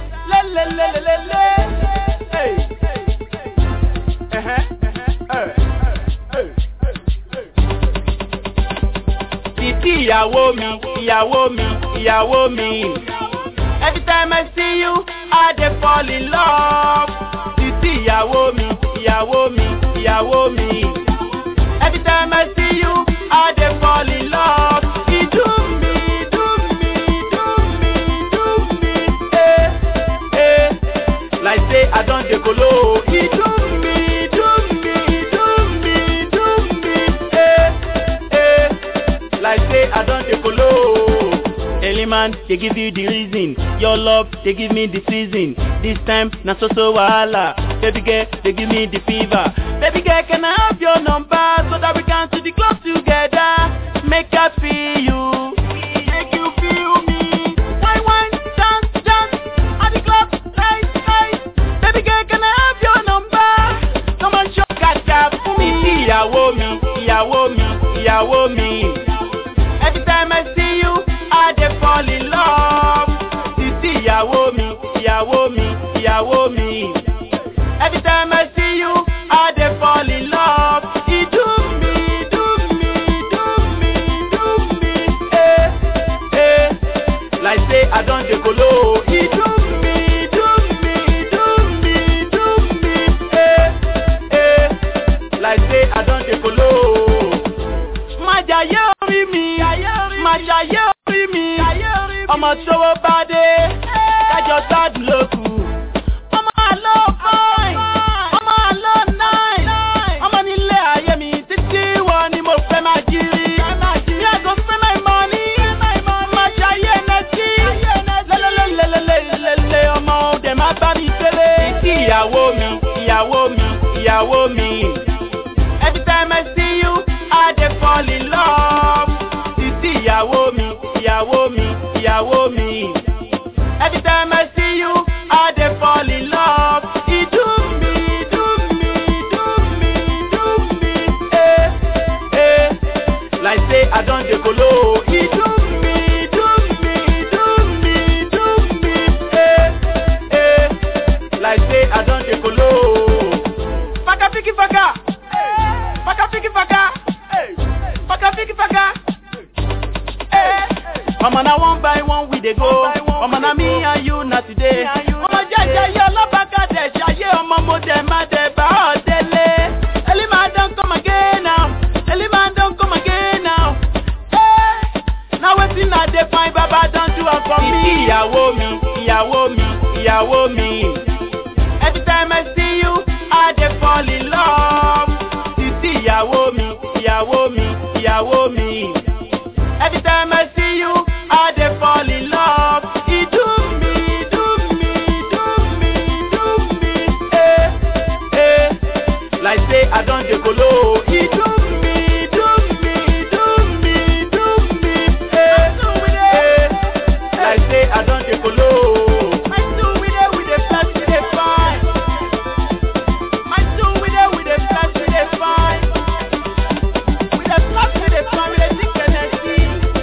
Hey, Titi ìyàwó mi. Every time I see you, I dey fall in love. Titi ìyàwó mi. Every time I see you, I dey fall in love. You do me. Like say I don't dey kolo. You do me. Like say I don't dey kolo. Man, they give you the reason. Your love, they give me the season. This time, na so wahala. Baby girl, they give me the fever. Baby girl, can I have your number so that we can to the club together? Make us feel you, make you feel me. Wine, dance, at the club, nice. Baby girl, can I have your number? Come on, show, got fall in love. Títí ìyàwó mi, ìyàwó mi, ìyàwó mi. Every time I see you, I dey fall in love. It do me, do me, do me, do me. Like say I don't dey kolo. It do me, do me, do me, do me. Like say I don't dey kolo. Májàyé orí mi, májàyé orí mi. Ọmọ tówó bá dé, kájọ gbádùn lókù. Ọmọ àlọ́ fine, ọmọ àlọ́ nice. Ọmọ nílé ayé mi títí wọn ni mo fẹ́ máa jírí. Mi àgọ́ fẹ́ my money, májàyé nẹ́tí. Lẹ́lẹ́lẹ́lẹ́lẹ́lẹ́lẹ́ ọmọ òde má bá mi tẹ́lẹ̀. Títí ìyàwó mi, ìyàwó mi, ìyàwó mi. Every time I see you, I dey fall in love. Títí ìyàwó mi, ìyàwó mi, ìyàwó mi. Every time I see you, I dey fall in love. It do me, do me, do me, do me. Like say I don't dey kolo. It do me, do me, do me, do me. Like say I don't dey kolo. Faka fiki faka. Faka fiki faka. Faka fiki faka. Mama na one by one we dey go. Mama na me and you na today. Mama jaja yo lobaka de jaye omo mo de ma de ba odele. Elima don come again now. Elima don come again now. Now wetin I dey find baba don do am for me. Ìyàwó mi, ìyàwó mi, ìyàwó mi. Every time I see you, I dey fall in love. Títí ìyàwó mi, ìyàwó mi, ìyàwó mi. Every time I see you, I dey fall in love. It do me, do me, do me, do me. Like say I don't dey kolo. It do me, do me, do me, do me. Like say I don't dey kolo. My two with the flash with the fine. My two with the flash with the fine. With the flash with the fine, with the thick energy.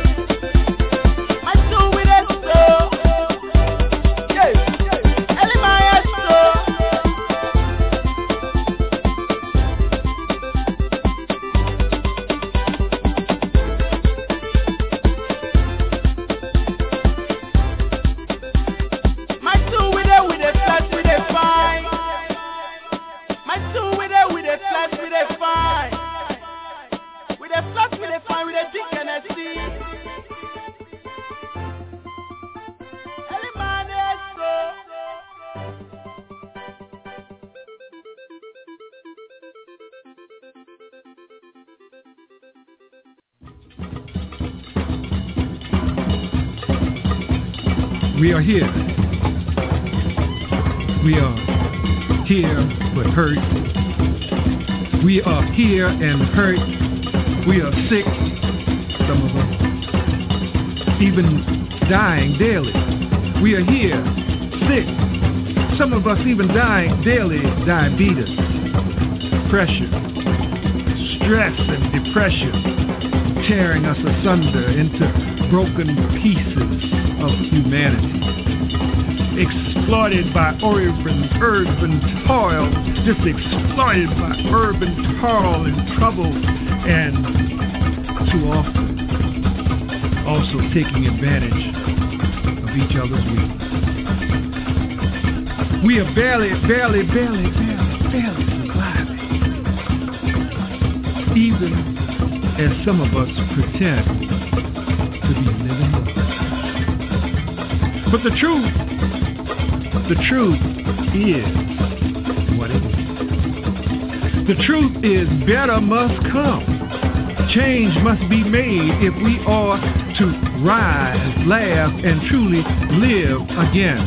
We are here. We are here but hurt. We are here and hurt. We are sick, some of us, even dying daily. We are here, sick. Some of us even dying daily, diabetes, pressure, stress and depression, tearing us asunder into broken pieces of humanity, exploited by urban toil, just exploited by urban toil and trouble, and too often also taking advantage of each other's weakness. We are barely surviving, even as some of us pretend to be living. But the truth is what it is. The truth is better must come. Change must be made if we are to rise, laugh, and truly live again.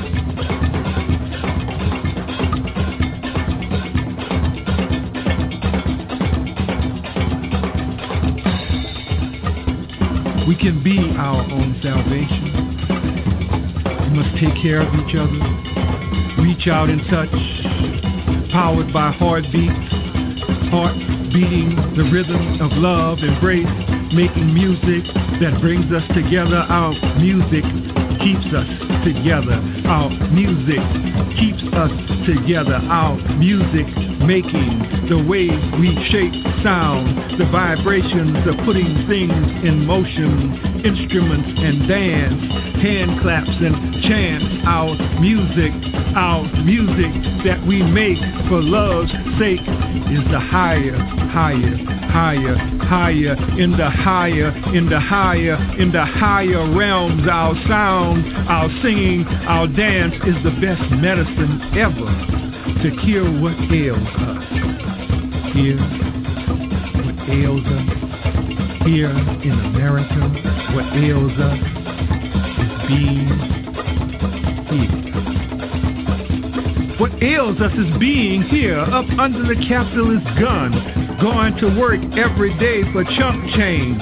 We can be our own salvation. We must take care of each other, reach out and touch, powered by heart beating the rhythm of love, embrace making music that brings us together. Our music keeps us together. Our music keeps us together. Our music making the ways we shape sound, the vibrations of putting things in motion, instruments and dance, hand claps and chants. Our music that we make for love's sake is the higher, higher, higher, higher, in the higher realms. Our sound, our singing, our dance is the best medicine ever to cure what ails us. Here, what ails us, here in America, what ails us is being here. What ails us is being here, up under the capitalist gun, going to work every day for chump change.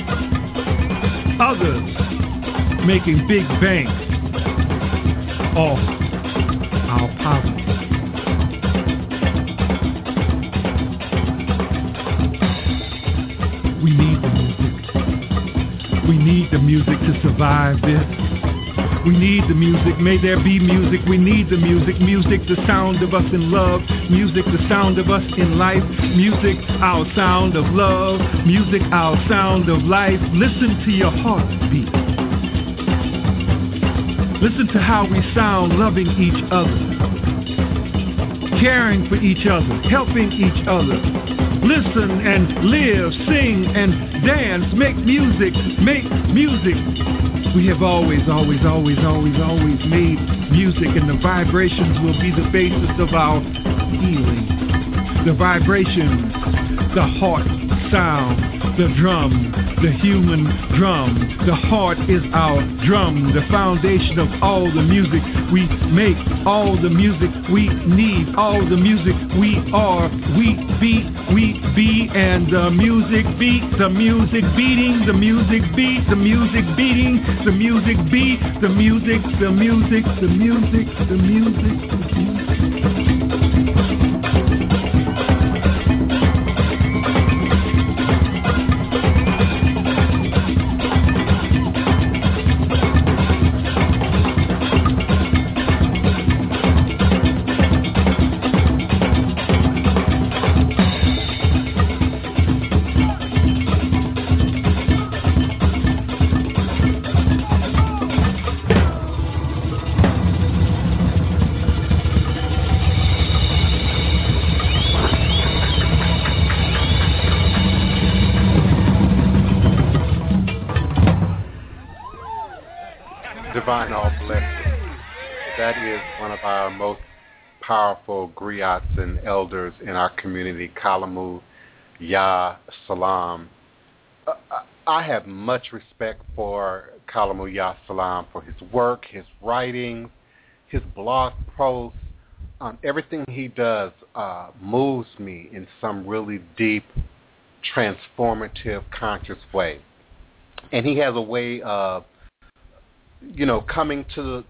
Others making big banks off our poverty. We need the music. We need the music to survive this. We need the music, may there be music. We need the music, music the sound of us in love, music the sound of us in life, music our sound of love, music our sound of life. Listen to your heart beat. Listen to how we sound, loving each other, caring for each other, helping each other. Listen and live, sing and dance, make music, make music. We have always made music, and the vibrations will be the basis of our healing. The vibrations, the heart sound, the drum, the human drum. The heart is our drum, the foundation of all the music we make, all the music we need, all the music we are, we be, and the music beat, the music beating, the music beat, the music beating, the music beat, the music, the music, the music, the music, the music. Divine All Blessed. That is one of our most powerful griots and elders in our community, Kalamu Ya Salam. I have much respect for Kalamu Ya Salam, for his work, his writings, his blog posts. Everything he does moves me in some really deep, transformative, conscious way. And he has a way of coming to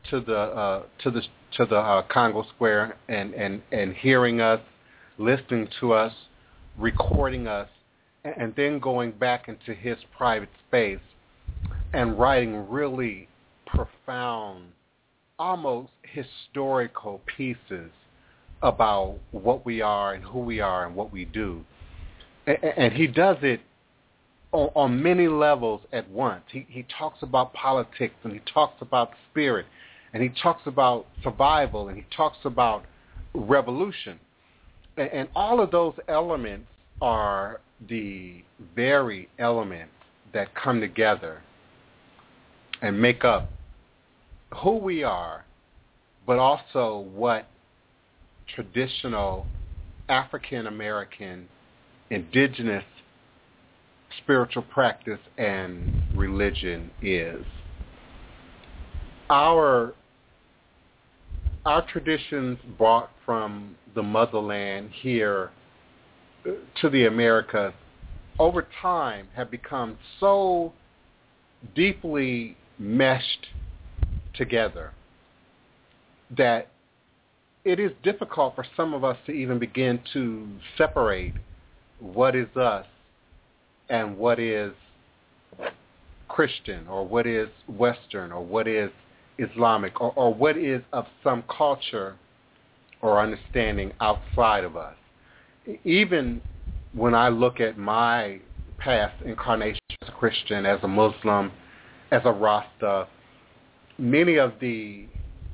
the Congo Square and hearing us, listening to us, recording us, and then going back into his private space and writing really profound, almost historical pieces about what we are and who we are and what we do. And he does it on many levels at once. He talks about politics, and he talks about spirit, and he talks about survival, and he talks about revolution. And all of those elements are the very elements that come together and make up who we are, but also what traditional African American, indigenous spiritual practice and religion is. Our traditions brought from the motherland here to the Americas over time have become so deeply meshed together that it is difficult for some of us to even begin to separate what is us and what is Christian, or what is Western, or what is Islamic, or what is of some culture or understanding outside of us. Even when I look at my past incarnation as a Christian, as a Muslim, as a Rasta, many of the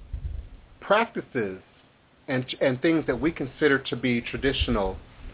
practices and things that we consider to be traditional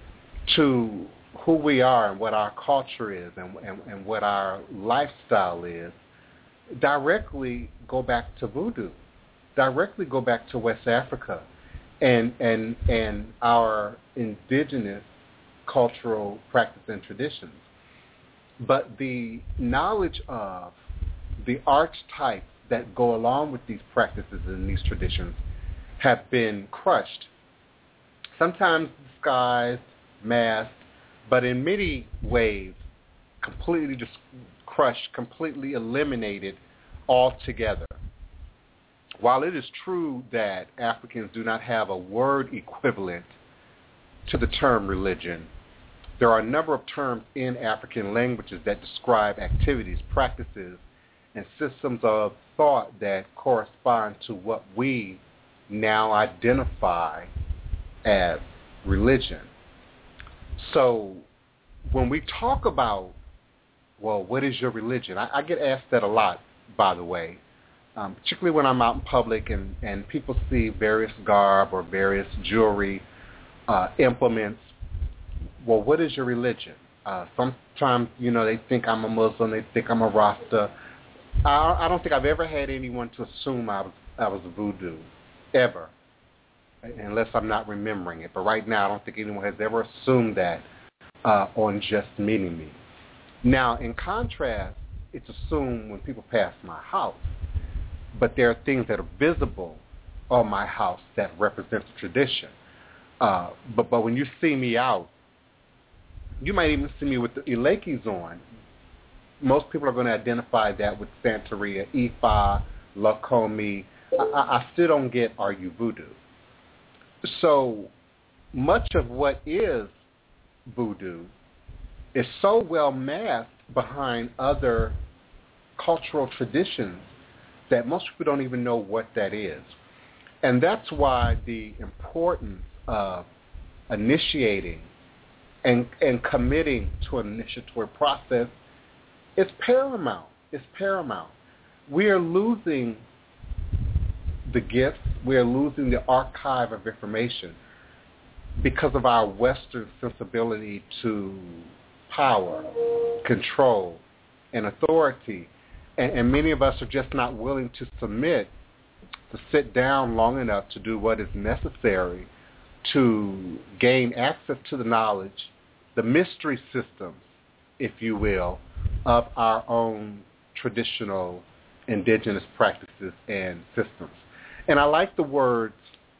to who we are and what our culture is and what our lifestyle is directly go back to voodoo, directly go back to West Africa and our indigenous cultural practice and traditions. But the knowledge of the archetypes that go along with these practices and these traditions have been crushed, sometimes disguised, masked, but in many ways completely just crushed, completely eliminated altogether. While it is true that Africans do not have a word equivalent to the term religion, there are a number of terms in African languages that describe activities, practices, and systems of thought that correspond to what we now identify as religion. So when we talk about, well, what is your religion? I get asked that a lot, by the way, particularly when I'm out in public and people see various garb or various jewelry, implements. Well, what is your religion? Sometimes, they think I'm a Muslim, they think I'm a Rasta. I don't think I've ever had anyone to assume I was voodoo, ever, unless I'm not remembering it. But right now, I don't think anyone has ever assumed that on just meeting me. Now, in contrast, it's assumed when people pass my house, but there are things that are visible on my house that represent the tradition. But when you see me out, you might even see me with the Ilekis on. Most people are going to identify that with Santeria, Ifa, Lakomi. I still don't get, are you voodoo? So much of what is voodoo is so well masked behind other cultural traditions that most people don't even know what that is. And that's why the importance of initiating and committing to an initiatory process is paramount. It's paramount. We are losing the gifts. We are losing the archive of information because of our Western sensibility to power, control, and authority. And many of us are just not willing to submit, to sit down long enough to do what is necessary to gain access to the knowledge, the mystery systems, if you will, of our own traditional indigenous practices and systems. And I like the words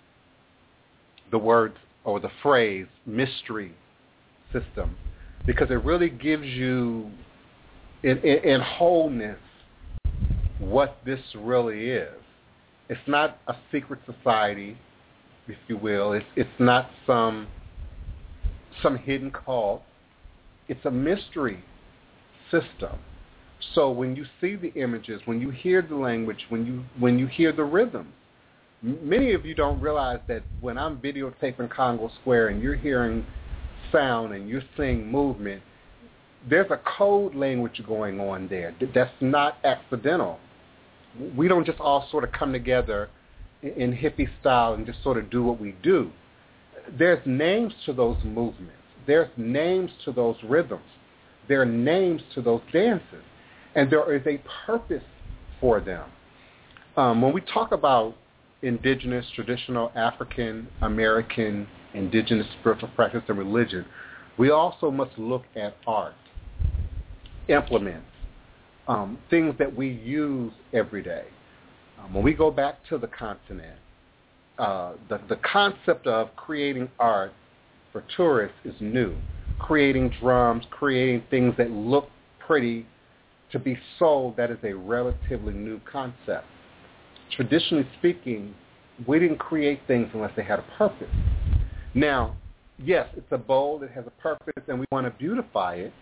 or the phrase mystery system, because it really gives you in wholeness what this really is. It's not a secret society, if you will. It's not some hidden cult. It's a mystery system. So when you see the images, when you hear the language, when you hear the rhythms, many of you don't realize that when I'm videotaping Congo Square and you're hearing sound and you're seeing movement, there's a code language going on there. That's not accidental. We don't just all sort of come together in hippie style and just sort of do what we do. There's names to those movements. There's names to those rhythms. There are names to those dances. And there is a purpose for them. When we talk about indigenous, traditional African American, indigenous spiritual practice and religion, we also must look at art, implements, things that we use every day. When we go back to the continent, the concept of creating art for tourists is new. Creating drums, creating things that look pretty to be sold, that is a relatively new concept. Traditionally speaking, we didn't create things unless they had a purpose. Now, yes, it's a bowl that has a purpose and we want to beautify it,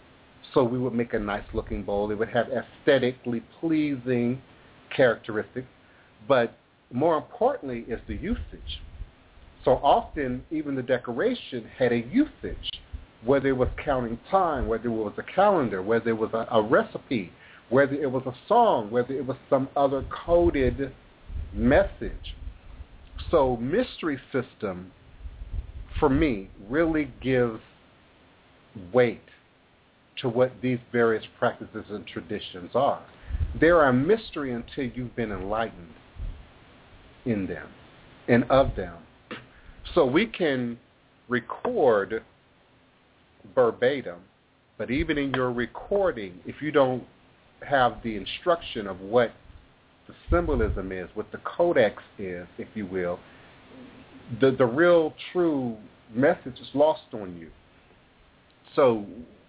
So we would make a nice-looking bowl. It would have aesthetically pleasing characteristics, but more importantly is the usage. So often, even the decoration had a usage, whether it was counting time, whether it was a calendar, whether it was a recipe, whether it was a song, whether it was some other coded message. So Mystery System, for me, really gives weight to what these various practices and traditions are. They are a mystery until you've been enlightened in them and of them. So we can record verbatim, but even in your recording, if you don't have the instruction of what the symbolism is, what the codex is, if you will, the real true message is lost on you. So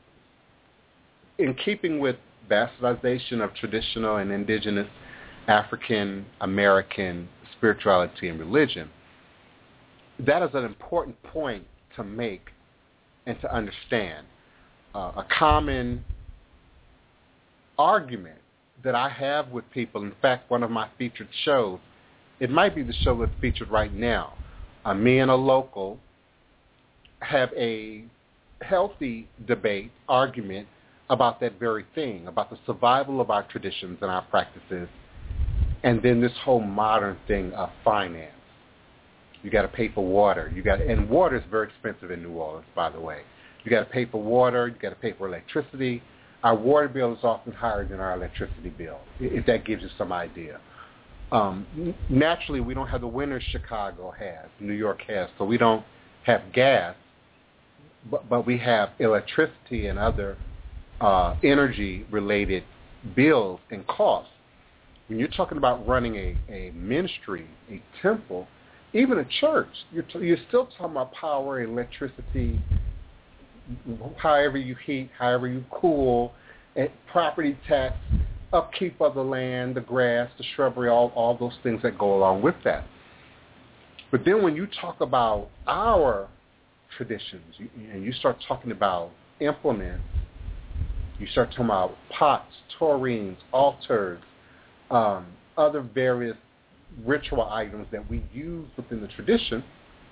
in keeping with bastardization of traditional and indigenous African American spirituality and religion, that is an important point to make and to understand. A common argument that I have with people, in fact, one of my featured shows, it might be the show that's featured right now, me and a local have a healthy debate, argument about that very thing, about the survival of our traditions and our practices, and then this whole modern thing of finance. You got to pay for water. And water is very expensive in New Orleans, by the way. You got to pay for water. You got to pay for electricity. Our water bill is often higher than our electricity bill, if that gives you some idea. Naturally, we don't have the winters Chicago has, New York has, so we don't have gas, but we have electricity and other energy-related bills and costs. When you're talking about running a ministry, a temple, even a church, you're still talking about power, electricity, however you heat, however you cool, and property tax, upkeep of the land, the grass, the shrubbery, all those things that go along with that. But then when you talk about our traditions, and you start talking about implements, you start talking about pots, tureens, altars, other various ritual items that we use within the tradition.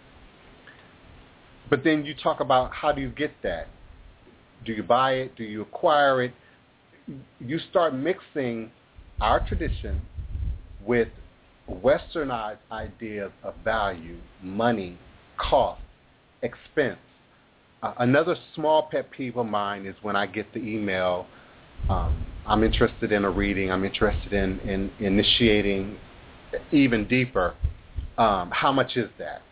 But then you talk about how do you get that? Do you buy it? Do you acquire it? You start mixing our tradition with westernized ideas of value, money, cost, expense. Another small pet peeve of mine is when I get the email, I'm interested in a reading, I'm interested in initiating even deeper. How much is that?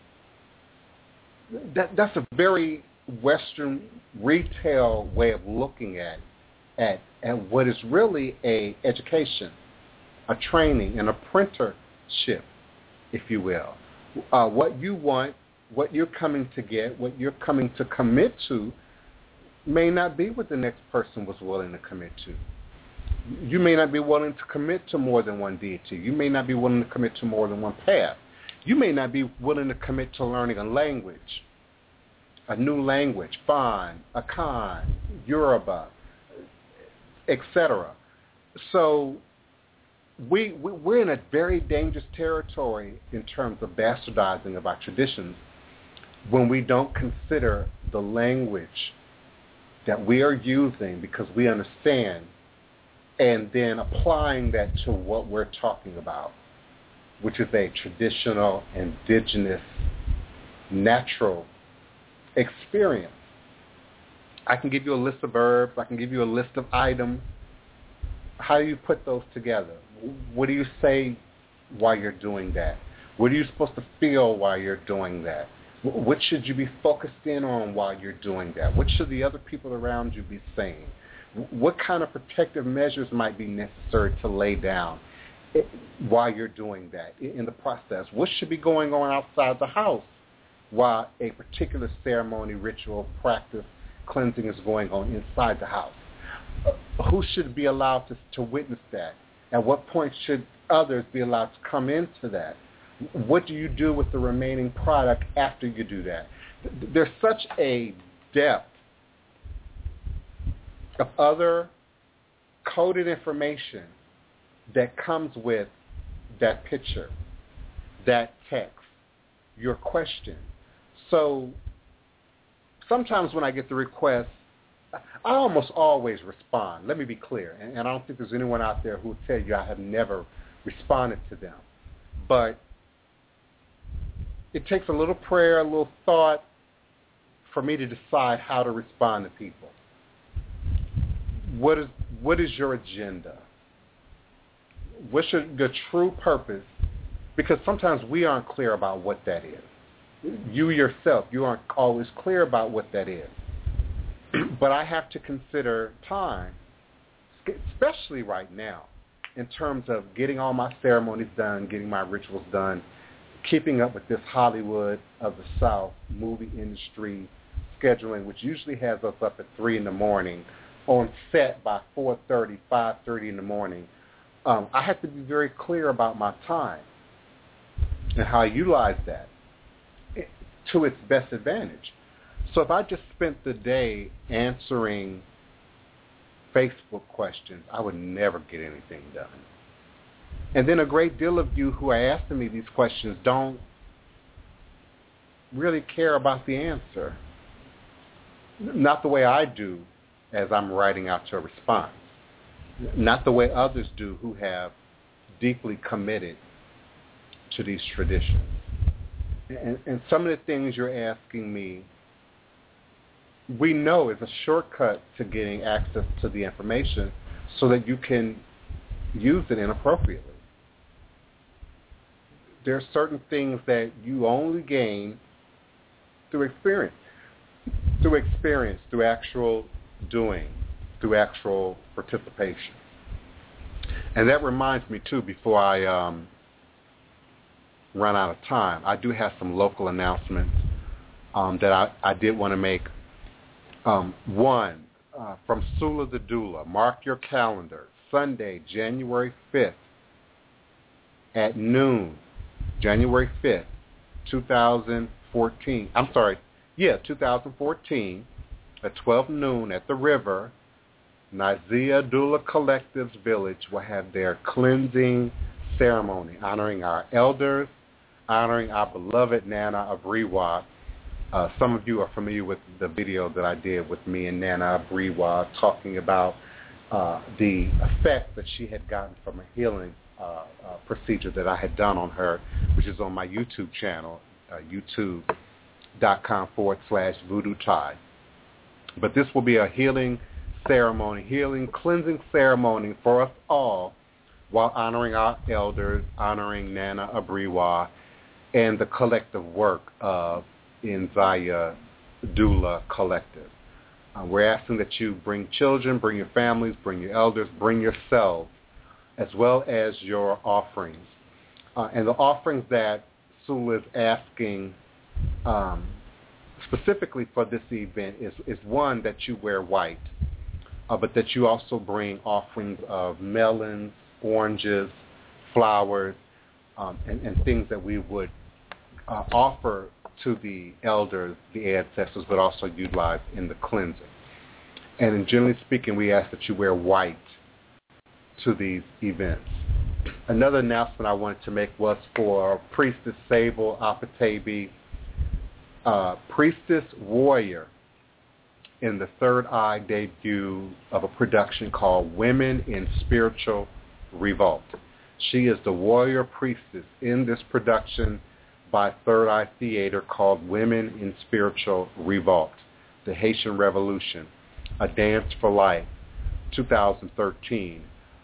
That's a very Western retail way of looking at what is really a education, a training, an apprenticeship, if you will. What you want, what you're coming to get, what you're coming to commit to may not be what the next person was willing to commit to. You may not be willing to commit to more than one deity. You may not be willing to commit to more than one path. You may not be willing to commit to learning a language, a new language, Fan, Akan, Yoruba, etc. So we're in a very dangerous territory in terms of bastardizing of our traditions when we don't consider the language that we are using because we understand, and then applying that to what we're talking about, which is a traditional, indigenous, natural experience. I can give you a list of herbs. I can give you a list of items. How do you put those together? What do you say while you're doing that? What are you supposed to feel while you're doing that? What should you be focused in on while you're doing that? What should the other people around you be saying? What kind of protective measures might be necessary to lay down while you're doing that in the process? What should be going on outside the house while a particular ceremony, ritual, practice, cleansing is going on inside the house? Who should be allowed to witness that? At what point should others be allowed to come into that? What do you do with the remaining product after you do that? There's such a depth of other coded information that comes with that picture, that text, your question. So sometimes when I get the request, I almost always respond. Let me be clear. And I don't think there's anyone out there who will tell you I have never responded to them. But it takes a little prayer, a little thought for me to decide how to respond to people. What is your agenda? What's your true purpose? Because sometimes we aren't clear about what that is. You yourself, you aren't always clear about what that is. But I have to consider time, especially right now, in terms of getting all my ceremonies done, getting my rituals done, keeping up with this Hollywood of the South movie industry scheduling, which usually has us up at 3 in the morning, on set by 4:30, 5:30 in the morning. I have to be very clear about my time and how I utilize that to its best advantage. So if I just spent the day answering Facebook questions, I would never get anything done. And then a great deal of you who are asking me these questions don't really care about the answer. Not the way I do as I'm writing out your response. Not the way others do who have deeply committed to these traditions. And some of the things you're asking me, we know is a shortcut to getting access to the information so that you can use it inappropriately. There are certain things that you only gain through experience, through actual doing, through actual participation. And that reminds me, too, before I run out of time, I do have some local announcements that I did want to make. One, from Sula the Doula, mark your calendar, Sunday, January 5th at noon, January 5th, 2014, 2014, at 12 noon at the river, Nazia Doula Collective's Village will have their cleansing ceremony, honoring our elders, honoring our beloved Nana Abriwa. Some of you are familiar with the video that I did with me and Nana Abriwa talking about the effect that she had gotten from a healing procedure that I had done on her, which is on my YouTube channel, youtube.com/Voodoo Thai. But this will be a healing ceremony, cleansing ceremony for us all while honoring our elders, honoring Nana Abriwa, and the collective work of Nzaya Doula Collective. We're asking that you bring children, bring your families, bring your elders, bring yourselves, as well as your offerings. And the offerings that Sula is asking specifically for this event is one, that you wear white, but that you also bring offerings of melons, oranges, flowers, and things that we would offer to the elders, the ancestors, but also utilize in the cleansing. And generally speaking, we ask that you wear white to these events. Another announcement I wanted to make was for Priestess Sable Apatabi, Priestess Warrior, in the Third Eye debut of a production called Women in Spiritual Revolt. She is the warrior priestess in this production by Third Eye Theater called Women in Spiritual Revolt, The Haitian Revolution, A Dance for Life, 2013.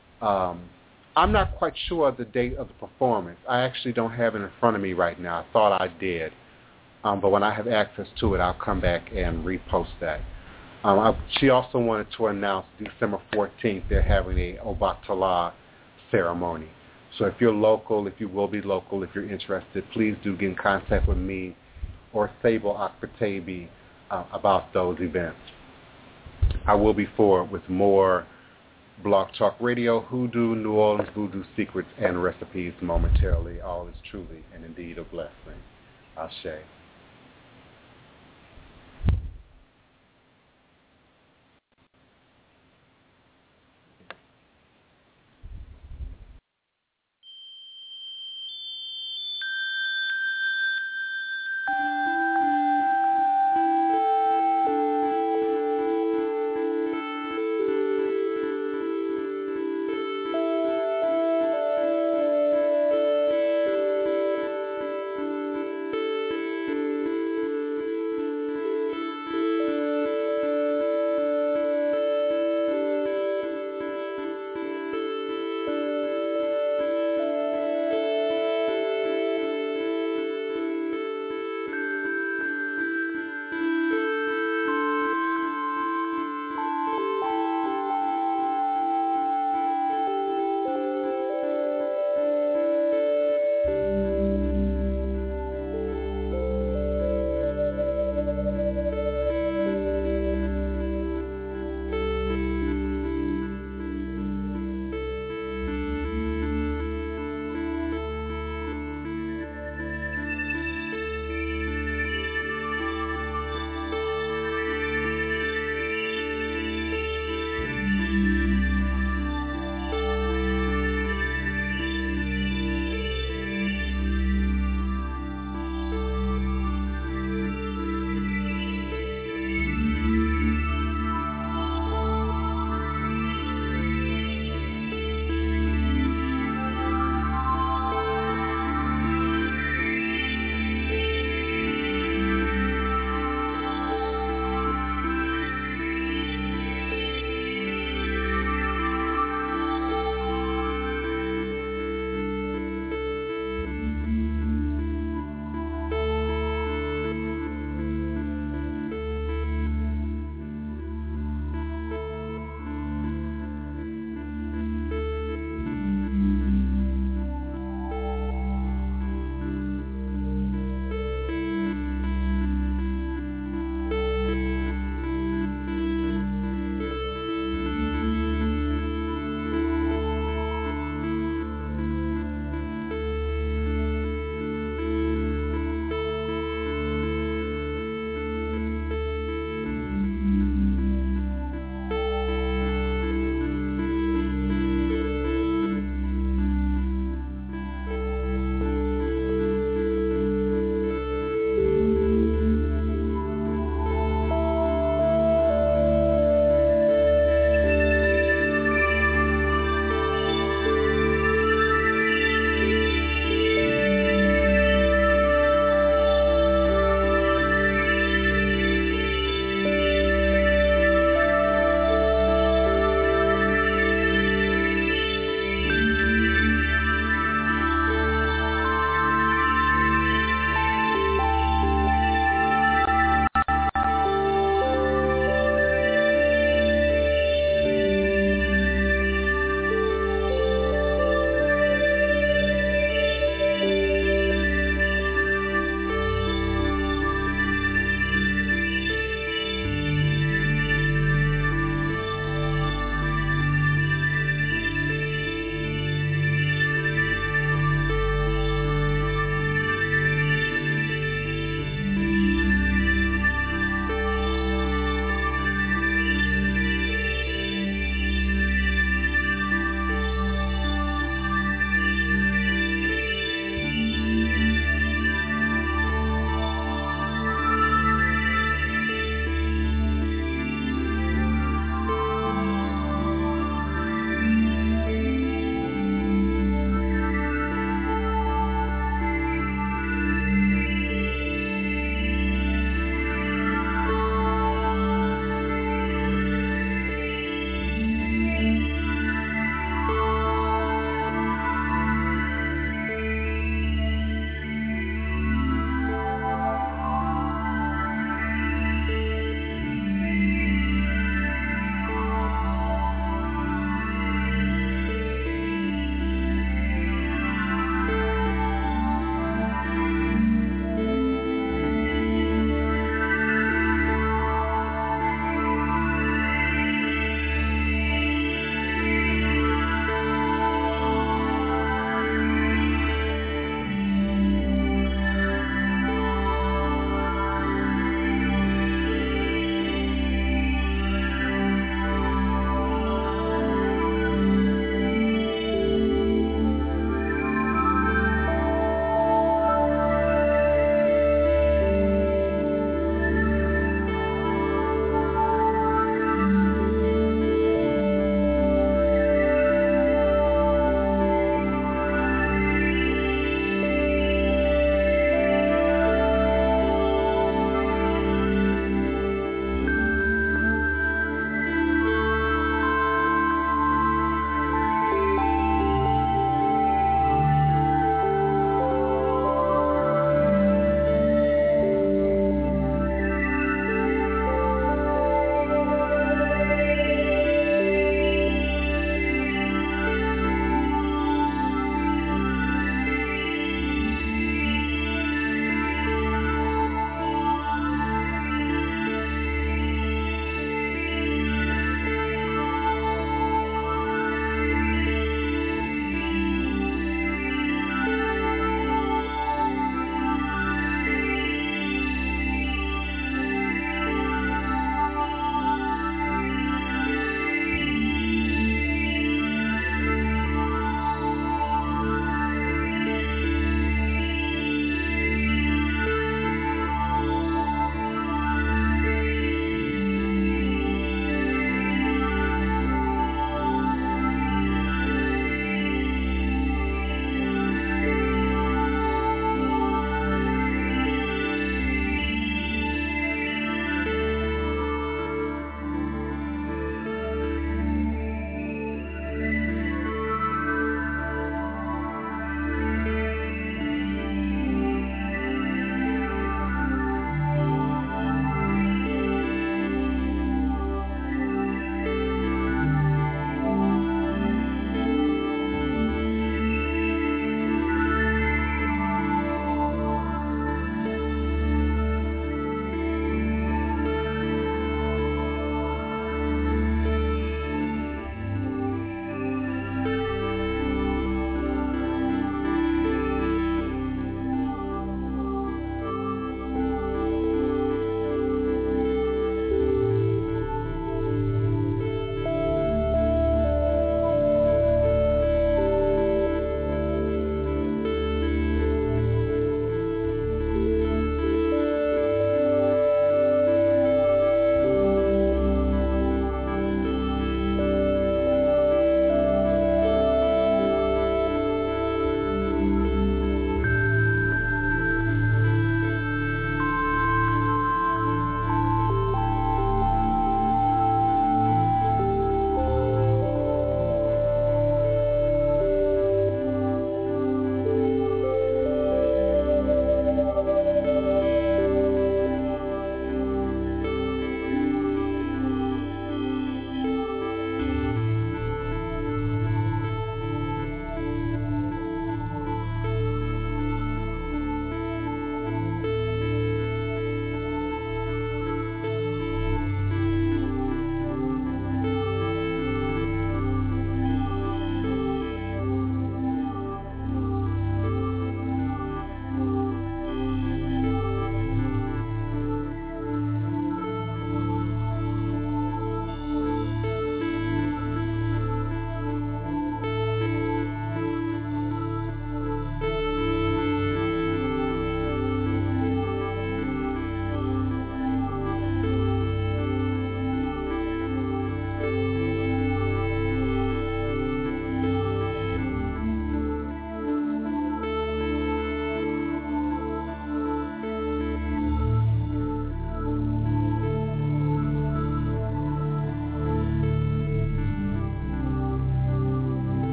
I'm not quite sure of the date of the performance. I actually don't have it in front of me right now. I thought I did. But when I have access to it, I'll come back and repost that. She also wanted to announce December 14th they're having a Obatala ceremony. So if you're local, if you will be local, if you're interested, please do get in contact with me or Sable Akpatabi about those events. I will be forward with more Blog Talk Radio, Hoodoo, New Orleans Voodoo Secrets, and Recipes momentarily. All is truly and indeed a blessing. Ashe.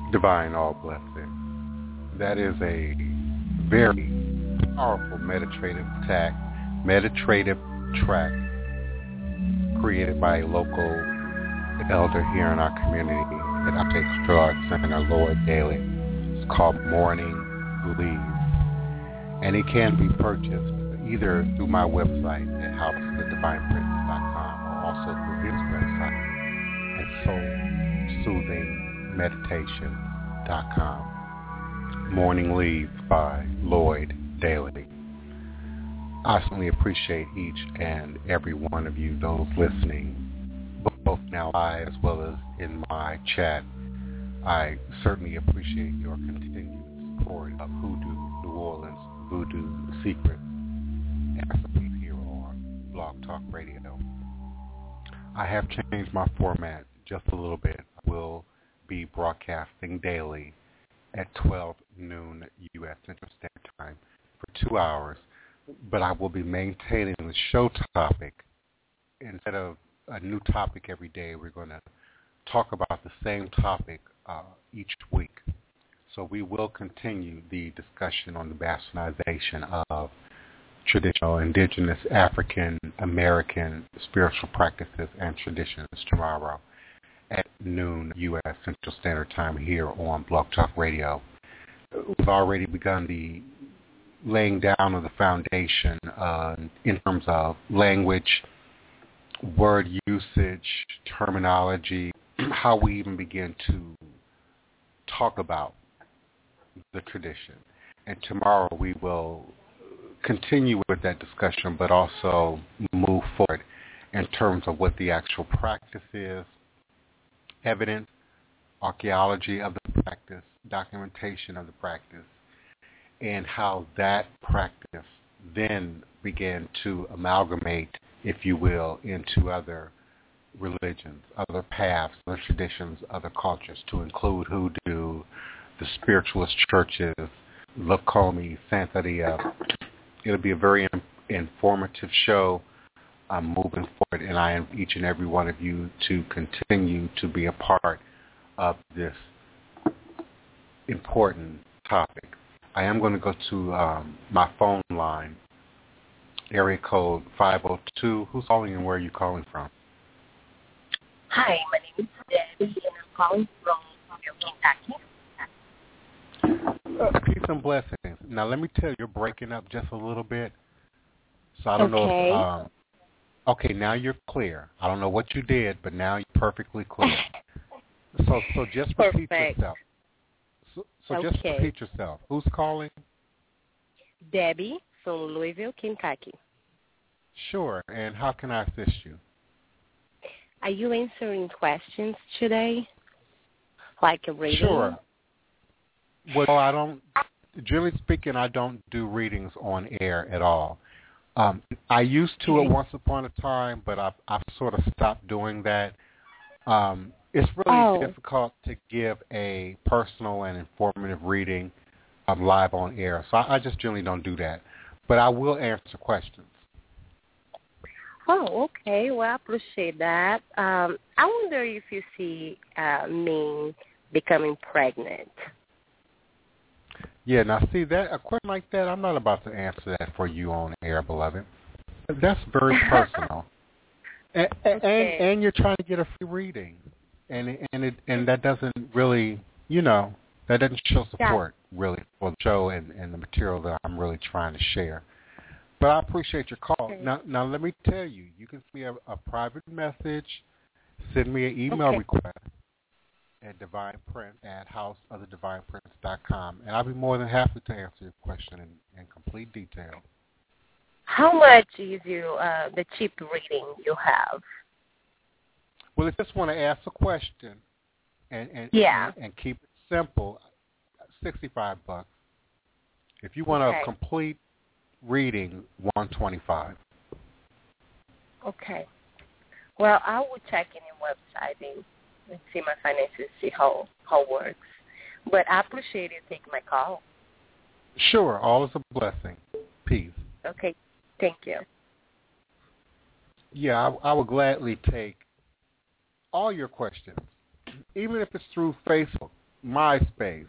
Divine All Blessing. That is a very powerful meditative track created by a local elder here in our community at Upstate Art Center, Lloyd Daly. It's called Morning Leave. And it can be purchased either through my website at housethedivineprince.com or also through his website at soulsoothingmeditation.com. Morning Leave by Lloyd Daly. I certainly appreciate each and every one of you, those listening, both now live as well as in my chat. I certainly appreciate your continued support of Hoodoo New Orleans, Voodoo Secrets, and recipes here on Blog Talk Radio. I have changed my format just a little bit. I will be broadcasting daily at 12 noon U.S. Central Standard Time for 2 hours, but I will be maintaining the show topic. Instead of a new topic every day, we're going to talk about the same topic each week. So we will continue the discussion on the bastardization of traditional indigenous African American spiritual practices and traditions tomorrow at noon U.S. Central Standard Time here on Blog Talk Radio. We've already begun the laying down of the foundation in terms of language, word usage, terminology, how we even begin to talk about the tradition. And tomorrow we will continue with that discussion, but also move forward in terms of what the actual practice is, evidence, archaeology of the practice, documentation of the practice, and how that practice then began to amalgamate, if you will, into other religions, other paths, other traditions, other cultures, to include Hoodoo, the spiritualist churches, Lakomi, Santeria. It'll be a very informative show. I'm moving forward, and I invite each and every one of you to continue to be a part of this important topic. I am going to go to my phone line, area code 502. Who's calling and where are you calling from? Hi, my name is Debbie, and I'm calling from Kentucky. Peace and blessings. Now, let me tell you, you're breaking up just a little bit, so I don't know if... okay, now you're clear. I don't know what you did, but now you're perfectly clear. So just repeat yourself. So just repeat yourself. Who's calling? Debbie from Louisville, Kentucky. Sure. And how can I assist you? Are you answering questions today? Like a reading? Sure. Well, I don't, generally speaking, I don't do readings on air at all. I used to at once upon a time, but I've sort of stopped doing that. It's really difficult to give a personal and informative reading live on air, so I just generally don't do that. But I will answer questions. Oh, okay. Well, I appreciate that. I wonder if you see me becoming pregnant. Yeah, now see, that a question like that, I'm not about to answer that for you on air, beloved. That's very personal. And you're trying to get a free reading. And that doesn't really, that doesn't show support really for the show and the material that I'm really trying to share. But I appreciate your call. Okay. Now let me tell you, you can send me a private message, send me an email request at divineprince@houseofthedivineprince.com, and I'll be more than happy to answer your question in complete detail. How much is the cheap reading you have? Well, if you just want to ask a question and keep it simple, $65. If you want a complete reading, $125. Okay. Well, I will check in your website and see my finances, see how it works. But I appreciate you taking my call. Sure. All is a blessing. Peace. Okay. Thank you. Yeah, I will gladly take all your questions, even if it's through Facebook. MySpace,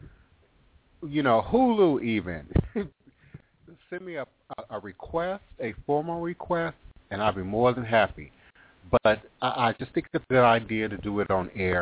Hulu even. Send me a request, a formal request, and I'll be more than happy. But I just think it's a good idea to do it on air.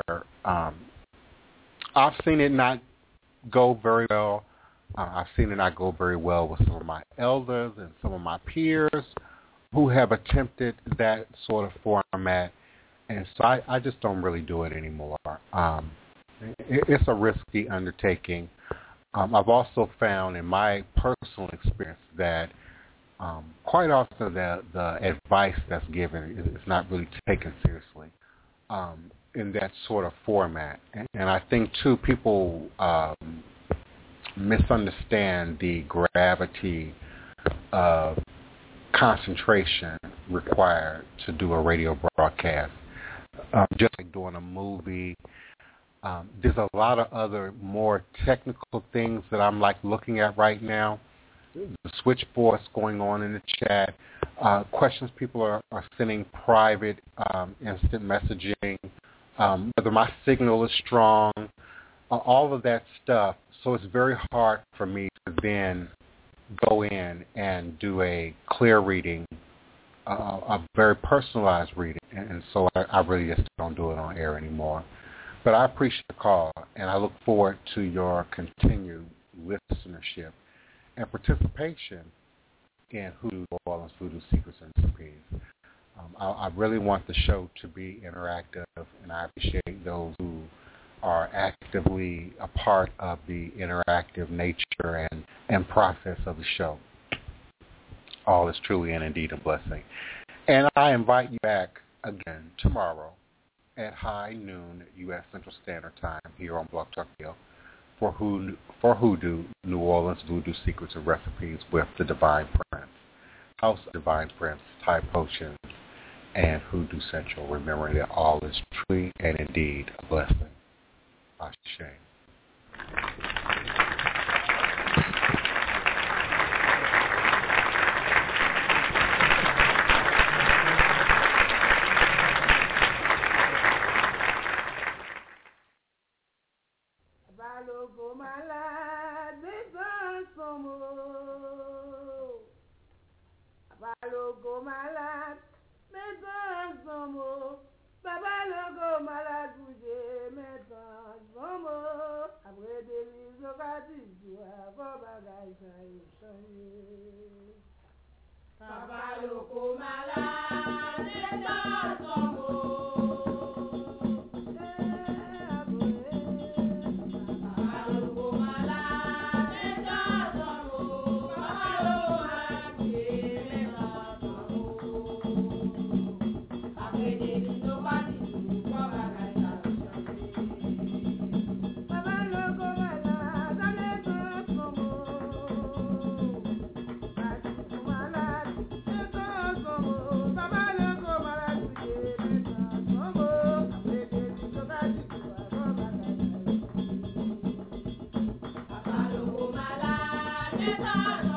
I've seen it not go very well. I've seen it not go very well with some of my elders and some of my peers who have attempted that sort of format, and so I just don't really do it anymore. It's a risky undertaking. I've also found in my personal experience that quite often the advice that's given is not really taken seriously in that sort of format. And I think, too, people misunderstand the gravity of concentration required to do a radio broadcast. Just like doing a movie, there's a lot of other more technical things that I'm looking at right now. The switchboards going on in the chat, questions people are sending private, instant messaging, whether my signal is strong, all of that stuff. So it's very hard for me to then go in and do a clear reading, a very personalized reading, and so I really just don't do it on air anymore. But I appreciate the call, and I look forward to your continued listenership and participation in Hoodoo New Orleans Voodoo Secrets and Recipes. I really want the show to be interactive, and I appreciate those who are actively a part of the interactive nature and process of the show. All is truly and indeed a blessing. And I invite you back again tomorrow at high noon U.S. Central Standard Time here on Blog Talk Radio for Hoodoo New Orleans Voodoo Secrets and Recipes with the Divine Prince, House of Divine Prince, Thai Potions, and Hoodoo Central, remembering that all is truly and indeed a blessing. Ashe. Bye.